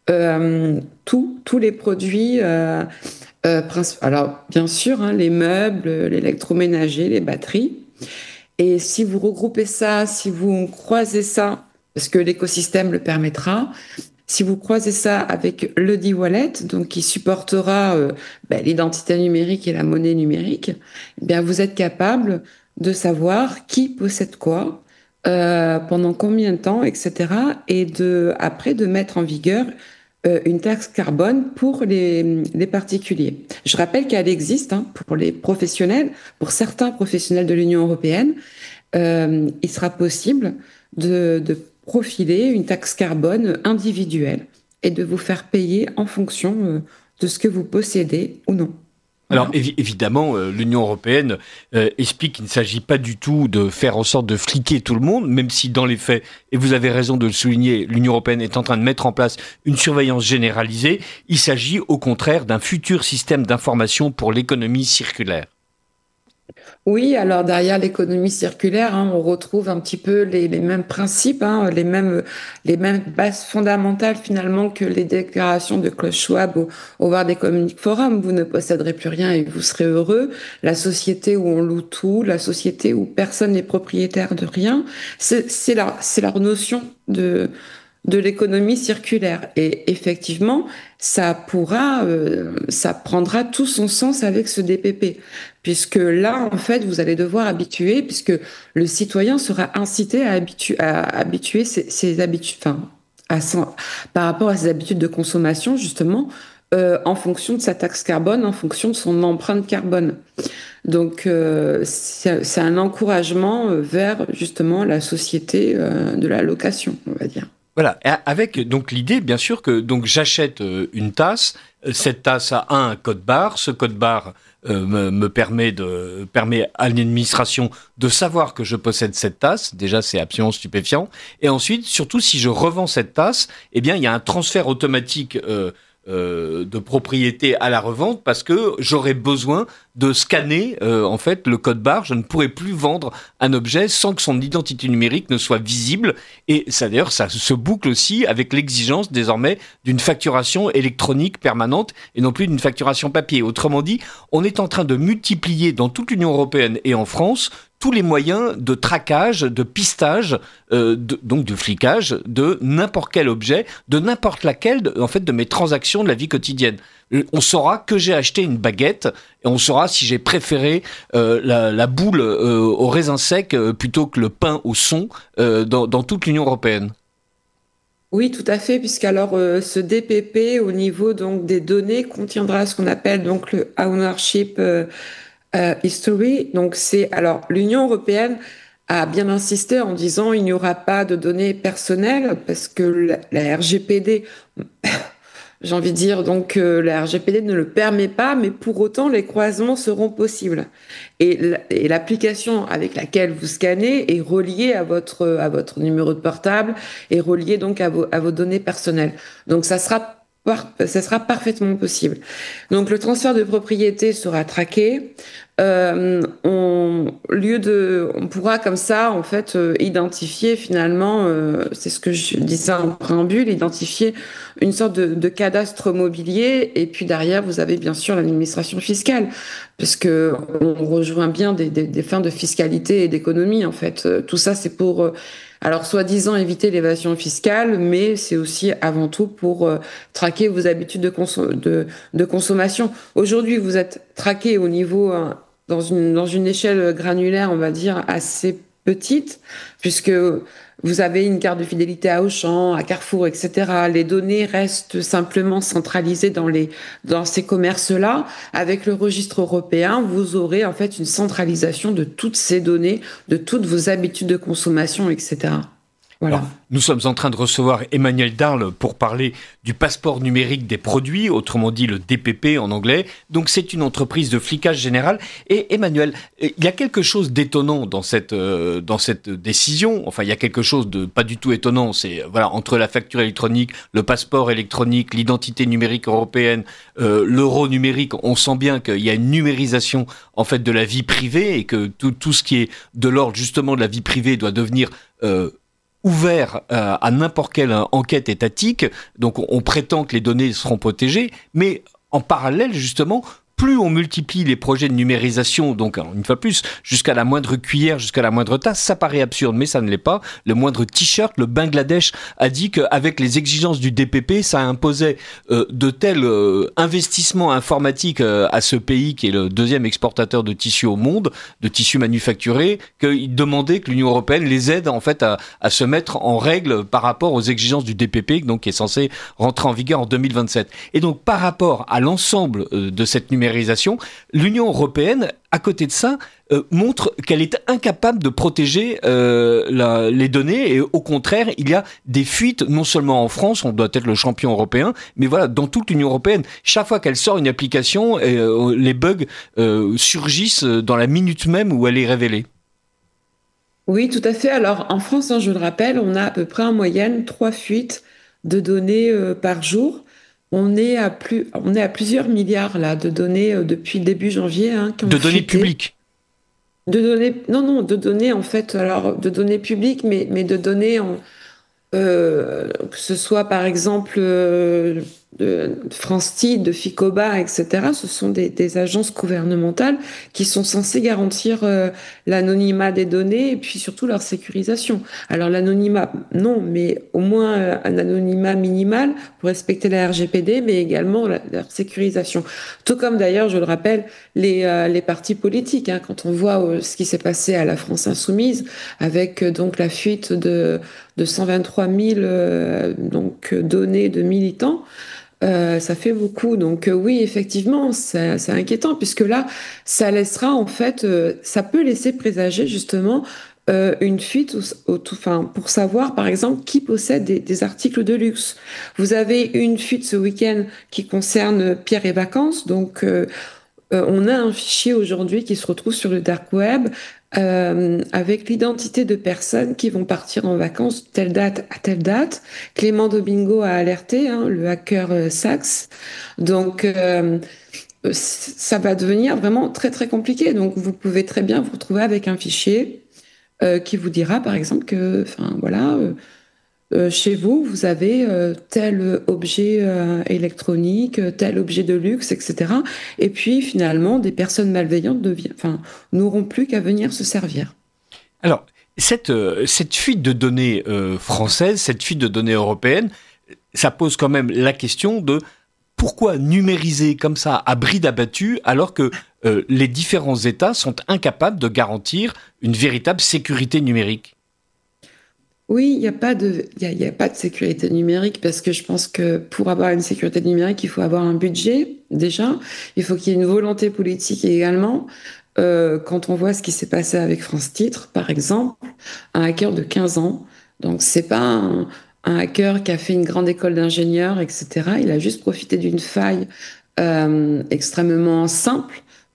[SPEAKER 8] euh, tous tous les produits, euh, euh, princi- alors bien sûr, hein, les meubles, l'électroménager, les batteries. Et si vous regroupez ça, si vous croisez ça, parce que l'écosystème le permettra. Si vous croisez ça avec le d'e-wallet, donc qui supportera euh, ben, l'identité numérique et la monnaie numérique, eh bien vous êtes capable de savoir qui possède quoi, euh, pendant combien de temps, et cetera. Et de, après de mettre en vigueur euh, une taxe carbone pour les, les particuliers. Je rappelle qu'elle existe hein, pour les professionnels, pour certains professionnels de l'Union européenne, euh, il sera possible de, de profiler une taxe carbone individuelle et de vous faire payer en fonction de ce que vous possédez ou non.
[SPEAKER 2] Alors évi- évidemment, euh, l'Union européenne euh, explique qu'il ne s'agit pas du tout de faire en sorte de fliquer tout le monde, même si dans les faits, et vous avez raison de le souligner, l'Union européenne est en train de mettre en place une surveillance généralisée. Il s'agit au contraire d'un futur système d'information pour l'économie circulaire.
[SPEAKER 8] Oui, alors derrière l'économie circulaire, hein, on retrouve un petit peu les, les mêmes principes, hein, les mêmes les mêmes bases fondamentales finalement que les déclarations de Klaus Schwab au, au World Economic Forum. Vous ne posséderez plus rien et vous serez heureux. La société où on loue tout, la société où personne n'est propriétaire de rien, c'est, c'est, leur, c'est leur notion de de l'économie circulaire. Et effectivement, ça pourra, euh, ça prendra tout son sens avec ce D P P, puisque là, en fait, vous allez devoir habituer, puisque le citoyen sera incité à, habitu- à habituer ses, ses habitudes, enfin, à son, par rapport à ses habitudes de consommation, justement, euh, en fonction de sa taxe carbone, en fonction de son empreinte carbone. Donc, euh, c'est, c'est un encouragement vers, justement, la société euh, de la location, on va dire.
[SPEAKER 2] Voilà, avec donc l'idée, bien sûr, que donc j'achète une tasse. Cette tasse a un code barre. Ce code barre euh, me, me permet de permet à l'administration de savoir que je possède cette tasse. Déjà, c'est absolument stupéfiant. Et ensuite, surtout, si je revends cette tasse, eh bien, il y a un transfert automatique euh, euh, de propriété à la revente parce que j'aurais besoin de scanner euh, en fait le code barre. Je ne pourrais plus vendre un objet sans que son identité numérique ne soit visible. Et ça d'ailleurs, ça se boucle aussi avec l'exigence désormais d'une facturation électronique permanente et non plus d'une facturation papier. Autrement dit, on est en train de multiplier dans toute l'Union européenne et en France tous les moyens de traquage, de pistage, euh, de, donc de flicage de n'importe quel objet, de n'importe laquelle de, en fait de mes transactions de la vie quotidienne. On saura que j'ai acheté une baguette et on saura si j'ai préféré euh, la, la boule euh, au raisin sec euh, plutôt que le pain au son euh, dans, dans toute l'Union européenne.
[SPEAKER 8] Oui, tout à fait, puisqu'alors euh, ce D P P au niveau donc des données contiendra ce qu'on appelle donc le ownership euh, euh, history. Donc c'est alors l'Union européenne a bien insisté en disant il n'y aura pas de données personnelles parce que la, la R G P D j'ai envie de dire, donc euh, la R G P D ne le permet pas, mais pour autant, les croisements seront possibles. Et, et l'application avec laquelle vous scannez est reliée à votre, à votre numéro de portable et reliée donc à vos, à vos données personnelles. Donc ça sera, par, ça sera parfaitement possible. Donc le transfert de propriété sera traqué. euh, on, lieu de, on pourra comme ça, en fait, euh, identifier finalement, euh, c'est ce que je disais en préambule, identifier une sorte de, de cadastre mobilier. Et puis derrière, vous avez bien sûr l'administration fiscale, parce que on rejoint bien des, des, des fins de fiscalité et d'économie. En fait, Euh, tout ça, c'est pour, euh, alors soi-disant éviter l'évasion fiscale, mais c'est aussi avant tout pour euh, traquer vos habitudes de, consom- de, de consommation. Aujourd'hui, vous êtes traqué au niveau euh, dans une, dans une échelle granulaire, on va dire, assez petite, puisque vous avez une carte de fidélité à Auchan, à Carrefour, et cetera. Les données restent simplement centralisées dans, les, dans ces commerces-là. Avec le registre européen, vous aurez en fait une centralisation de toutes ces données, de toutes vos habitudes de consommation, et cetera. Voilà.
[SPEAKER 2] Alors, nous sommes en train de recevoir Emmanuel Darle pour parler du passeport numérique des produits, autrement dit le D P P en anglais. Donc c'est une entreprise de flicage général. Et Emmanuel, il y a quelque chose d'étonnant dans cette, euh, dans cette décision. Enfin, il y a quelque chose de pas du tout étonnant. C'est voilà, entre la facture électronique, le passeport électronique, l'identité numérique européenne, euh, l'euro numérique, on sent bien qu'il y a une numérisation en fait de la vie privée et que tout, tout ce qui est de l'ordre justement de la vie privée doit devenir euh, ouvert euh, à n'importe quelle enquête étatique, donc on, on prétend que les données seront protégées, mais en parallèle, justement, plus on multiplie les projets de numérisation, donc une fois plus, jusqu'à la moindre cuillère, jusqu'à la moindre tasse, ça paraît absurde, mais ça ne l'est pas. Le moindre t-shirt, le Bangladesh a dit qu'avec les exigences du D P P, ça imposait euh, de tels euh, investissements informatiques euh, à ce pays qui est le deuxième exportateur de tissus au monde, de tissus manufacturés, qu'il demandait que l'Union européenne les aide en fait à, à se mettre en règle par rapport aux exigences du D P P, donc qui est censé rentrer en vigueur en deux mille vingt-sept. Et donc par rapport à l'ensemble euh, de cette numérisation, l'Union européenne, à côté de ça, euh, montre qu'elle est incapable de protéger euh, la, les données et au contraire, il y a des fuites, non seulement en France, on doit être le champion européen, mais voilà, dans toute l'Union européenne. Chaque fois qu'elle sort une application, euh, les bugs euh, surgissent dans la minute même où elle est révélée.
[SPEAKER 8] Oui, tout à fait. Alors en France, hein, je le rappelle, on a à peu près en moyenne trois fuites de données euh, par jour. On est à plus, on est à plusieurs milliards là de données euh, depuis le début janvier. Hein, qui ont
[SPEAKER 2] de données
[SPEAKER 8] fuité.
[SPEAKER 2] publiques.
[SPEAKER 8] De données, non, non, de données en fait, alors de données publiques, mais, mais de données en, euh, que ce soit par exemple euh, de France-T I D, de Ficoba, et cetera. Ce sont des, des agences gouvernementales qui sont censées garantir euh, l'anonymat des données et puis surtout leur sécurisation. Alors l'anonymat, non, mais au moins euh, un anonymat minimal pour respecter la R G P D, mais également la, leur sécurisation. Tout comme d'ailleurs, je le rappelle, les, euh, les partis politiques. Hein, quand on voit euh, ce qui s'est passé à la France Insoumise avec euh, donc la fuite de de cent vingt-trois mille euh, donc données de militants. Euh, ça fait beaucoup. Donc euh, oui, effectivement, c'est, c'est inquiétant puisque là, ça laissera en fait, euh, ça peut laisser présager justement euh, une fuite au, au, enfin, pour savoir par exemple qui possède des, des articles de luxe. Vous avez une fuite ce week-end qui concerne Pierre et Vacances. Donc euh, euh, on a un fichier aujourd'hui qui se retrouve sur le dark web Euh, avec l'identité de personnes qui vont partir en vacances telle date à telle date. Clément Domingo a alerté, hein, le hacker euh, Sachs. Donc, euh, ça va devenir vraiment très, très compliqué. Donc, vous pouvez très bien vous retrouver avec un fichier euh, qui vous dira, par exemple, que, enfin, voilà, euh, euh, chez vous, vous avez euh, tel objet euh, électronique, tel objet de luxe, et cetera. Et puis finalement, des personnes malveillantes devient, enfin, n'auront plus qu'à venir se servir.
[SPEAKER 2] Alors, cette, euh, cette fuite de données euh, françaises, cette fuite de données européennes, ça pose quand même la question de pourquoi numériser comme ça à bride abattue alors que euh, les différents États sont incapables de garantir une véritable sécurité numérique ?
[SPEAKER 8] Oui, il n'y a pas de, il y a, il y a pas de sécurité numérique parce que je pense que pour avoir une sécurité numérique, il faut avoir un budget déjà. Il faut qu'il y ait une volonté politique également. Euh, quand on voit ce qui s'est passé avec France Titre, par exemple, un hacker de quinze ans. Donc c'est pas un, un hacker qui a fait une grande école d'ingénieur, et cetera. Il a juste profité d'une faille euh, extrêmement simple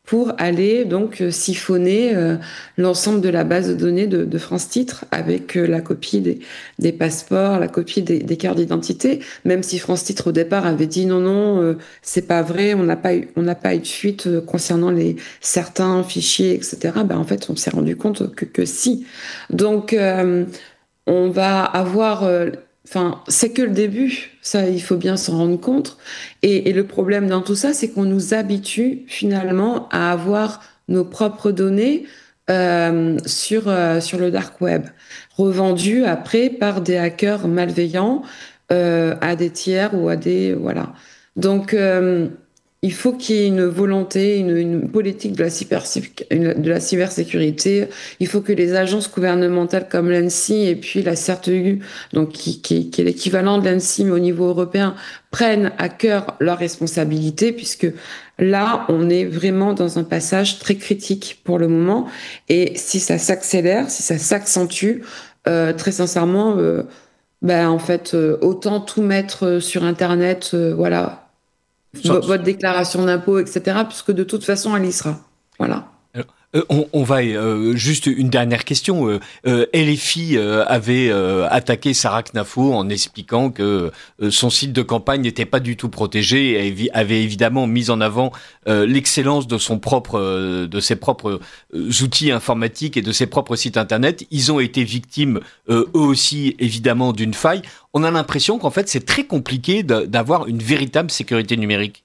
[SPEAKER 8] pour aller donc siphonner euh, l'ensemble de la base de données de, de France Titres avec euh, la copie des, des passeports, la copie des, des cartes d'identité, même si France Titres au départ avait dit non, non, euh, c'est pas vrai, on n'a pas eu, on n'a pas eu de fuite euh, concernant les, certains fichiers, et cetera. Ben, en fait, on s'est rendu compte que, que si. Donc, euh, on va avoir... Euh, Enfin, c'est que le début, ça, il faut bien s'en rendre compte. Et, et le problème dans tout ça, c'est qu'on nous habitue finalement à avoir nos propres données euh, sur, euh, sur le dark web, revendues après par des hackers malveillants euh, à des tiers ou à des... Voilà. Donc, euh, il faut qu'il y ait une volonté, une, une politique de la, cyber, de la cybersécurité. Il faut que les agences gouvernementales comme l'ANSSI et puis la C E R T U, donc qui, qui, qui est l'équivalent de l'ANSSI mais au niveau européen, prennent à cœur leurs responsabilités, puisque là, on est vraiment dans un passage très critique pour le moment. Et si ça s'accélère, si ça s'accentue, euh, très sincèrement, euh, ben en fait, euh, autant tout mettre sur Internet, euh, voilà. Sans... votre déclaration d'impôt, et cetera, puisque de toute façon, elle y sera. Voilà.
[SPEAKER 2] Alors, euh, on, on va euh, juste une dernière question. Euh, euh, L F I euh, avait euh, attaqué Sarah Knafo en expliquant que euh, son site de campagne n'était pas du tout protégé et avait évidemment mis en avant euh, l'excellence de son propre, euh, de ses propres euh, outils informatiques et de ses propres sites internet. Ils ont été victimes euh, eux aussi évidemment d'une faille. On a l'impression qu'en fait c'est très compliqué de, d'avoir une véritable sécurité numérique.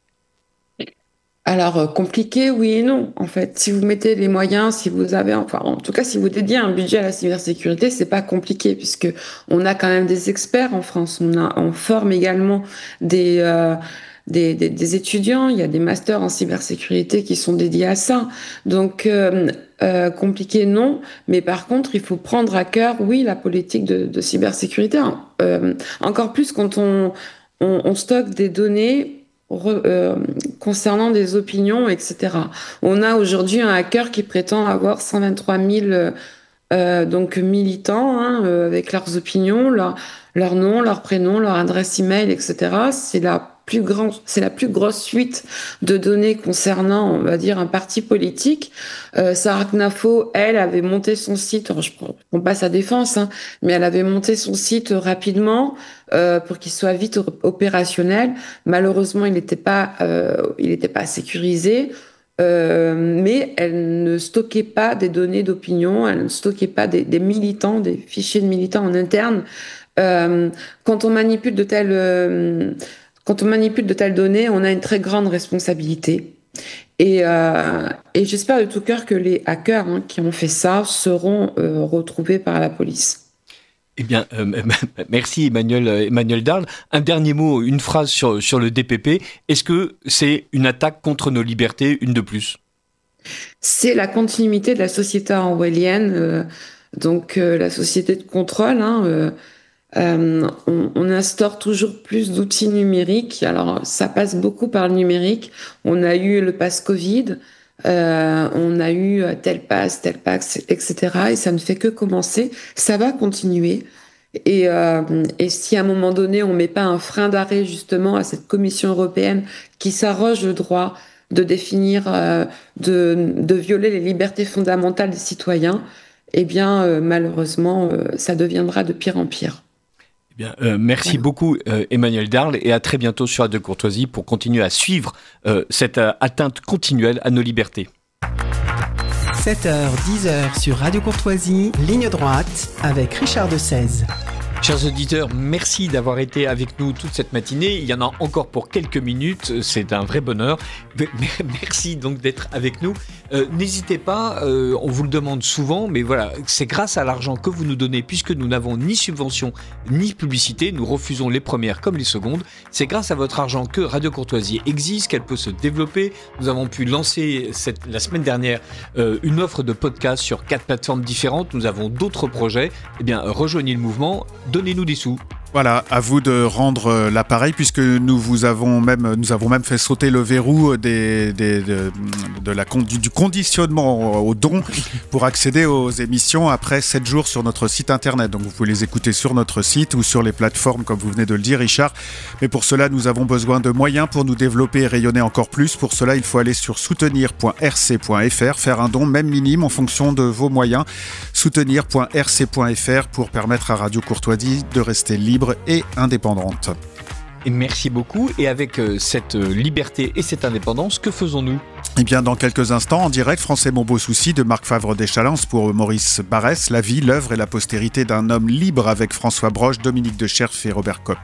[SPEAKER 8] Alors, compliqué, oui et non. En fait, si vous mettez les moyens, si vous avez, enfin, en tout cas, si vous dédiez un budget à la cybersécurité, c'est pas compliqué, puisque on a quand même des experts en France. On a, on forme également des, euh, des, des, des étudiants. Il y a des masters en cybersécurité qui sont dédiés à ça. Donc, euh, euh, compliqué, non. Mais par contre, il faut prendre à cœur, oui, la politique de, de cybersécurité. Euh, encore plus quand on, on, on stocke des données Re, euh, concernant des opinions, et cetera. On a aujourd'hui un hacker qui prétend avoir cent vingt-trois mille euh, donc militants hein, euh, avec leurs opinions, leur, leur nom, leur prénom, leur adresse email, et cetera. C'est la plus grande, c'est la plus grosse suite de données concernant, on va dire, un parti politique. Euh, Sarah Knafo, elle, avait monté son site, alors je prends pas sa défense, hein, mais elle avait monté son site rapidement euh, pour qu'il soit vite opérationnel. Malheureusement, il n'était pas, euh, il n'était pas sécurisé. Euh, mais elle ne stockait pas des données d'opinion, elle ne stockait pas des, des militants, des fichiers de militants en interne. Euh, quand on manipule de telles euh, Quand on manipule de telles données, on a une très grande responsabilité. Et, euh, et j'espère de tout cœur que les hackers hein, qui ont fait ça seront euh, retrouvés par la police.
[SPEAKER 2] Eh bien, euh, merci Emmanuel, Emmanuel Darle. Un dernier mot, une phrase sur, sur le D P P. Est-ce que c'est une attaque contre nos libertés, une de plus ?
[SPEAKER 8] C'est la continuité de la société orwellienne, euh, donc euh, la société de contrôle. Hein, euh, Euh, on, on instaure toujours plus d'outils numériques. Alors, ça passe beaucoup par le numérique. On a eu le pass Covid, euh, on a eu tel pass, tel pass, et cetera. Et ça ne fait que commencer. Ça va continuer. Et, euh, et si à un moment donné, on met pas un frein d'arrêt justement à cette Commission européenne qui s'arroge le droit de définir, euh, de, de violer les libertés fondamentales des citoyens, eh bien, euh, malheureusement, euh, ça deviendra de pire en pire.
[SPEAKER 2] Eh bien, euh, merci voilà. beaucoup euh, Emmanuel Darle et à très bientôt sur Radio Courtoisie pour continuer à suivre euh, cette euh, atteinte continuelle à nos libertés.
[SPEAKER 1] sept heures dix heures sur Radio Courtoisie, ligne droite avec Richard de Sèze.
[SPEAKER 2] Chers auditeurs, merci d'avoir été avec nous toute cette matinée. Il y en a encore pour quelques minutes, c'est un vrai bonheur. Merci donc d'être avec nous. Euh, n'hésitez pas, euh, on vous le demande souvent, mais voilà, c'est grâce à l'argent que vous nous donnez, puisque nous n'avons ni subvention ni publicité, nous refusons les premières comme les secondes. C'est grâce à votre argent que Radio Courtoisie existe, qu'elle peut se développer. Nous avons pu lancer cette, la semaine dernière euh, une offre de podcast sur quatre plateformes différentes. Nous avons d'autres projets. Eh bien, rejoignez le mouvement. Donnez-nous des sous.
[SPEAKER 7] Voilà, à vous de rendre l'appareil puisque nous vous avons même nous avons même fait sauter le verrou des, des de, de la du, du conditionnement au don pour accéder aux émissions après sept jours sur notre site internet. Donc vous pouvez les écouter sur notre site ou sur les plateformes comme vous venez de le dire, Richard. Mais pour cela, nous avons besoin de moyens pour nous développer et rayonner encore plus. Pour cela, il faut aller sur soutenir point r c point f r, faire un don même minime en fonction de vos moyens. soutenir point r c point f r pour permettre à Radio Courtoisie de rester libre et indépendante.
[SPEAKER 2] Et merci beaucoup. Et avec euh, cette euh, liberté et cette indépendance, que faisons-nous ?
[SPEAKER 7] Eh bien, dans quelques instants, en direct, Français mon beau souci de Marc Favre Deschalens pour Maurice Barrès, la vie, l'œuvre et la postérité d'un homme libre avec François Broche, Dominique de Cherff et Robert Kopp.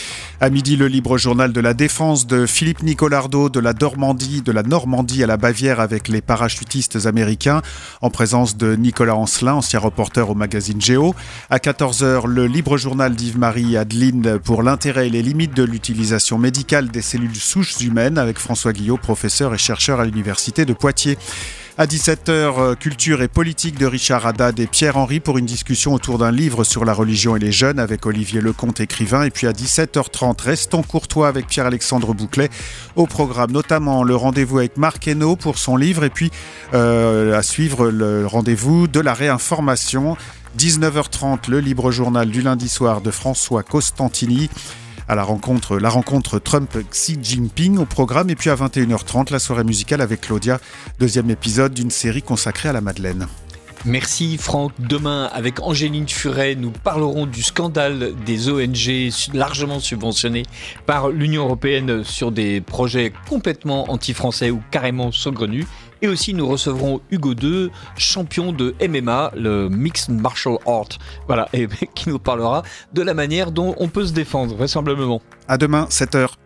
[SPEAKER 7] À midi, le libre journal de la défense de Philippe Nicolardo de la Normandie, de la Normandie à la Bavière avec les parachutistes américains, en présence de Nicolas Ancelin, ancien reporter au magazine Géo. À quatorze heures, le libre journal d'Yves-Marie Adeline pour l'intérêt et les limites de l'utilisation médicale des cellules souches humaines avec François Guillot, professeur et chercheur à l'université de Poitiers. À dix-sept heures, culture et politique de Richard Haddad et Pierre-Henry pour une discussion autour d'un livre sur la religion et les jeunes avec Olivier Lecomte, écrivain. Et puis à dix-sept heures trente, restons courtois avec Pierre-Alexandre Bouclet. Au programme notamment le rendez-vous avec Marc Hainaut pour son livre et puis euh, à suivre le rendez-vous de la réinformation. dix-neuf heures trente, le libre journal du lundi soir de François Costantini. À la rencontre, la rencontre Trump-Xi Jinping au programme. Et puis à vingt et une heures trente, la soirée musicale avec Claudia, deuxième épisode d'une série consacrée à la Madeleine.
[SPEAKER 2] Merci Franck. Demain, avec Angéline Furet, nous parlerons du scandale des O N G largement subventionnés par l'Union européenne sur des projets complètement anti-français ou carrément saugrenus. Et aussi, nous recevrons Hugo deux, champion de M M A, le Mixed Martial Art, voilà, et qui nous parlera de la manière dont on peut se défendre, vraisemblablement.
[SPEAKER 7] À demain, sept heures.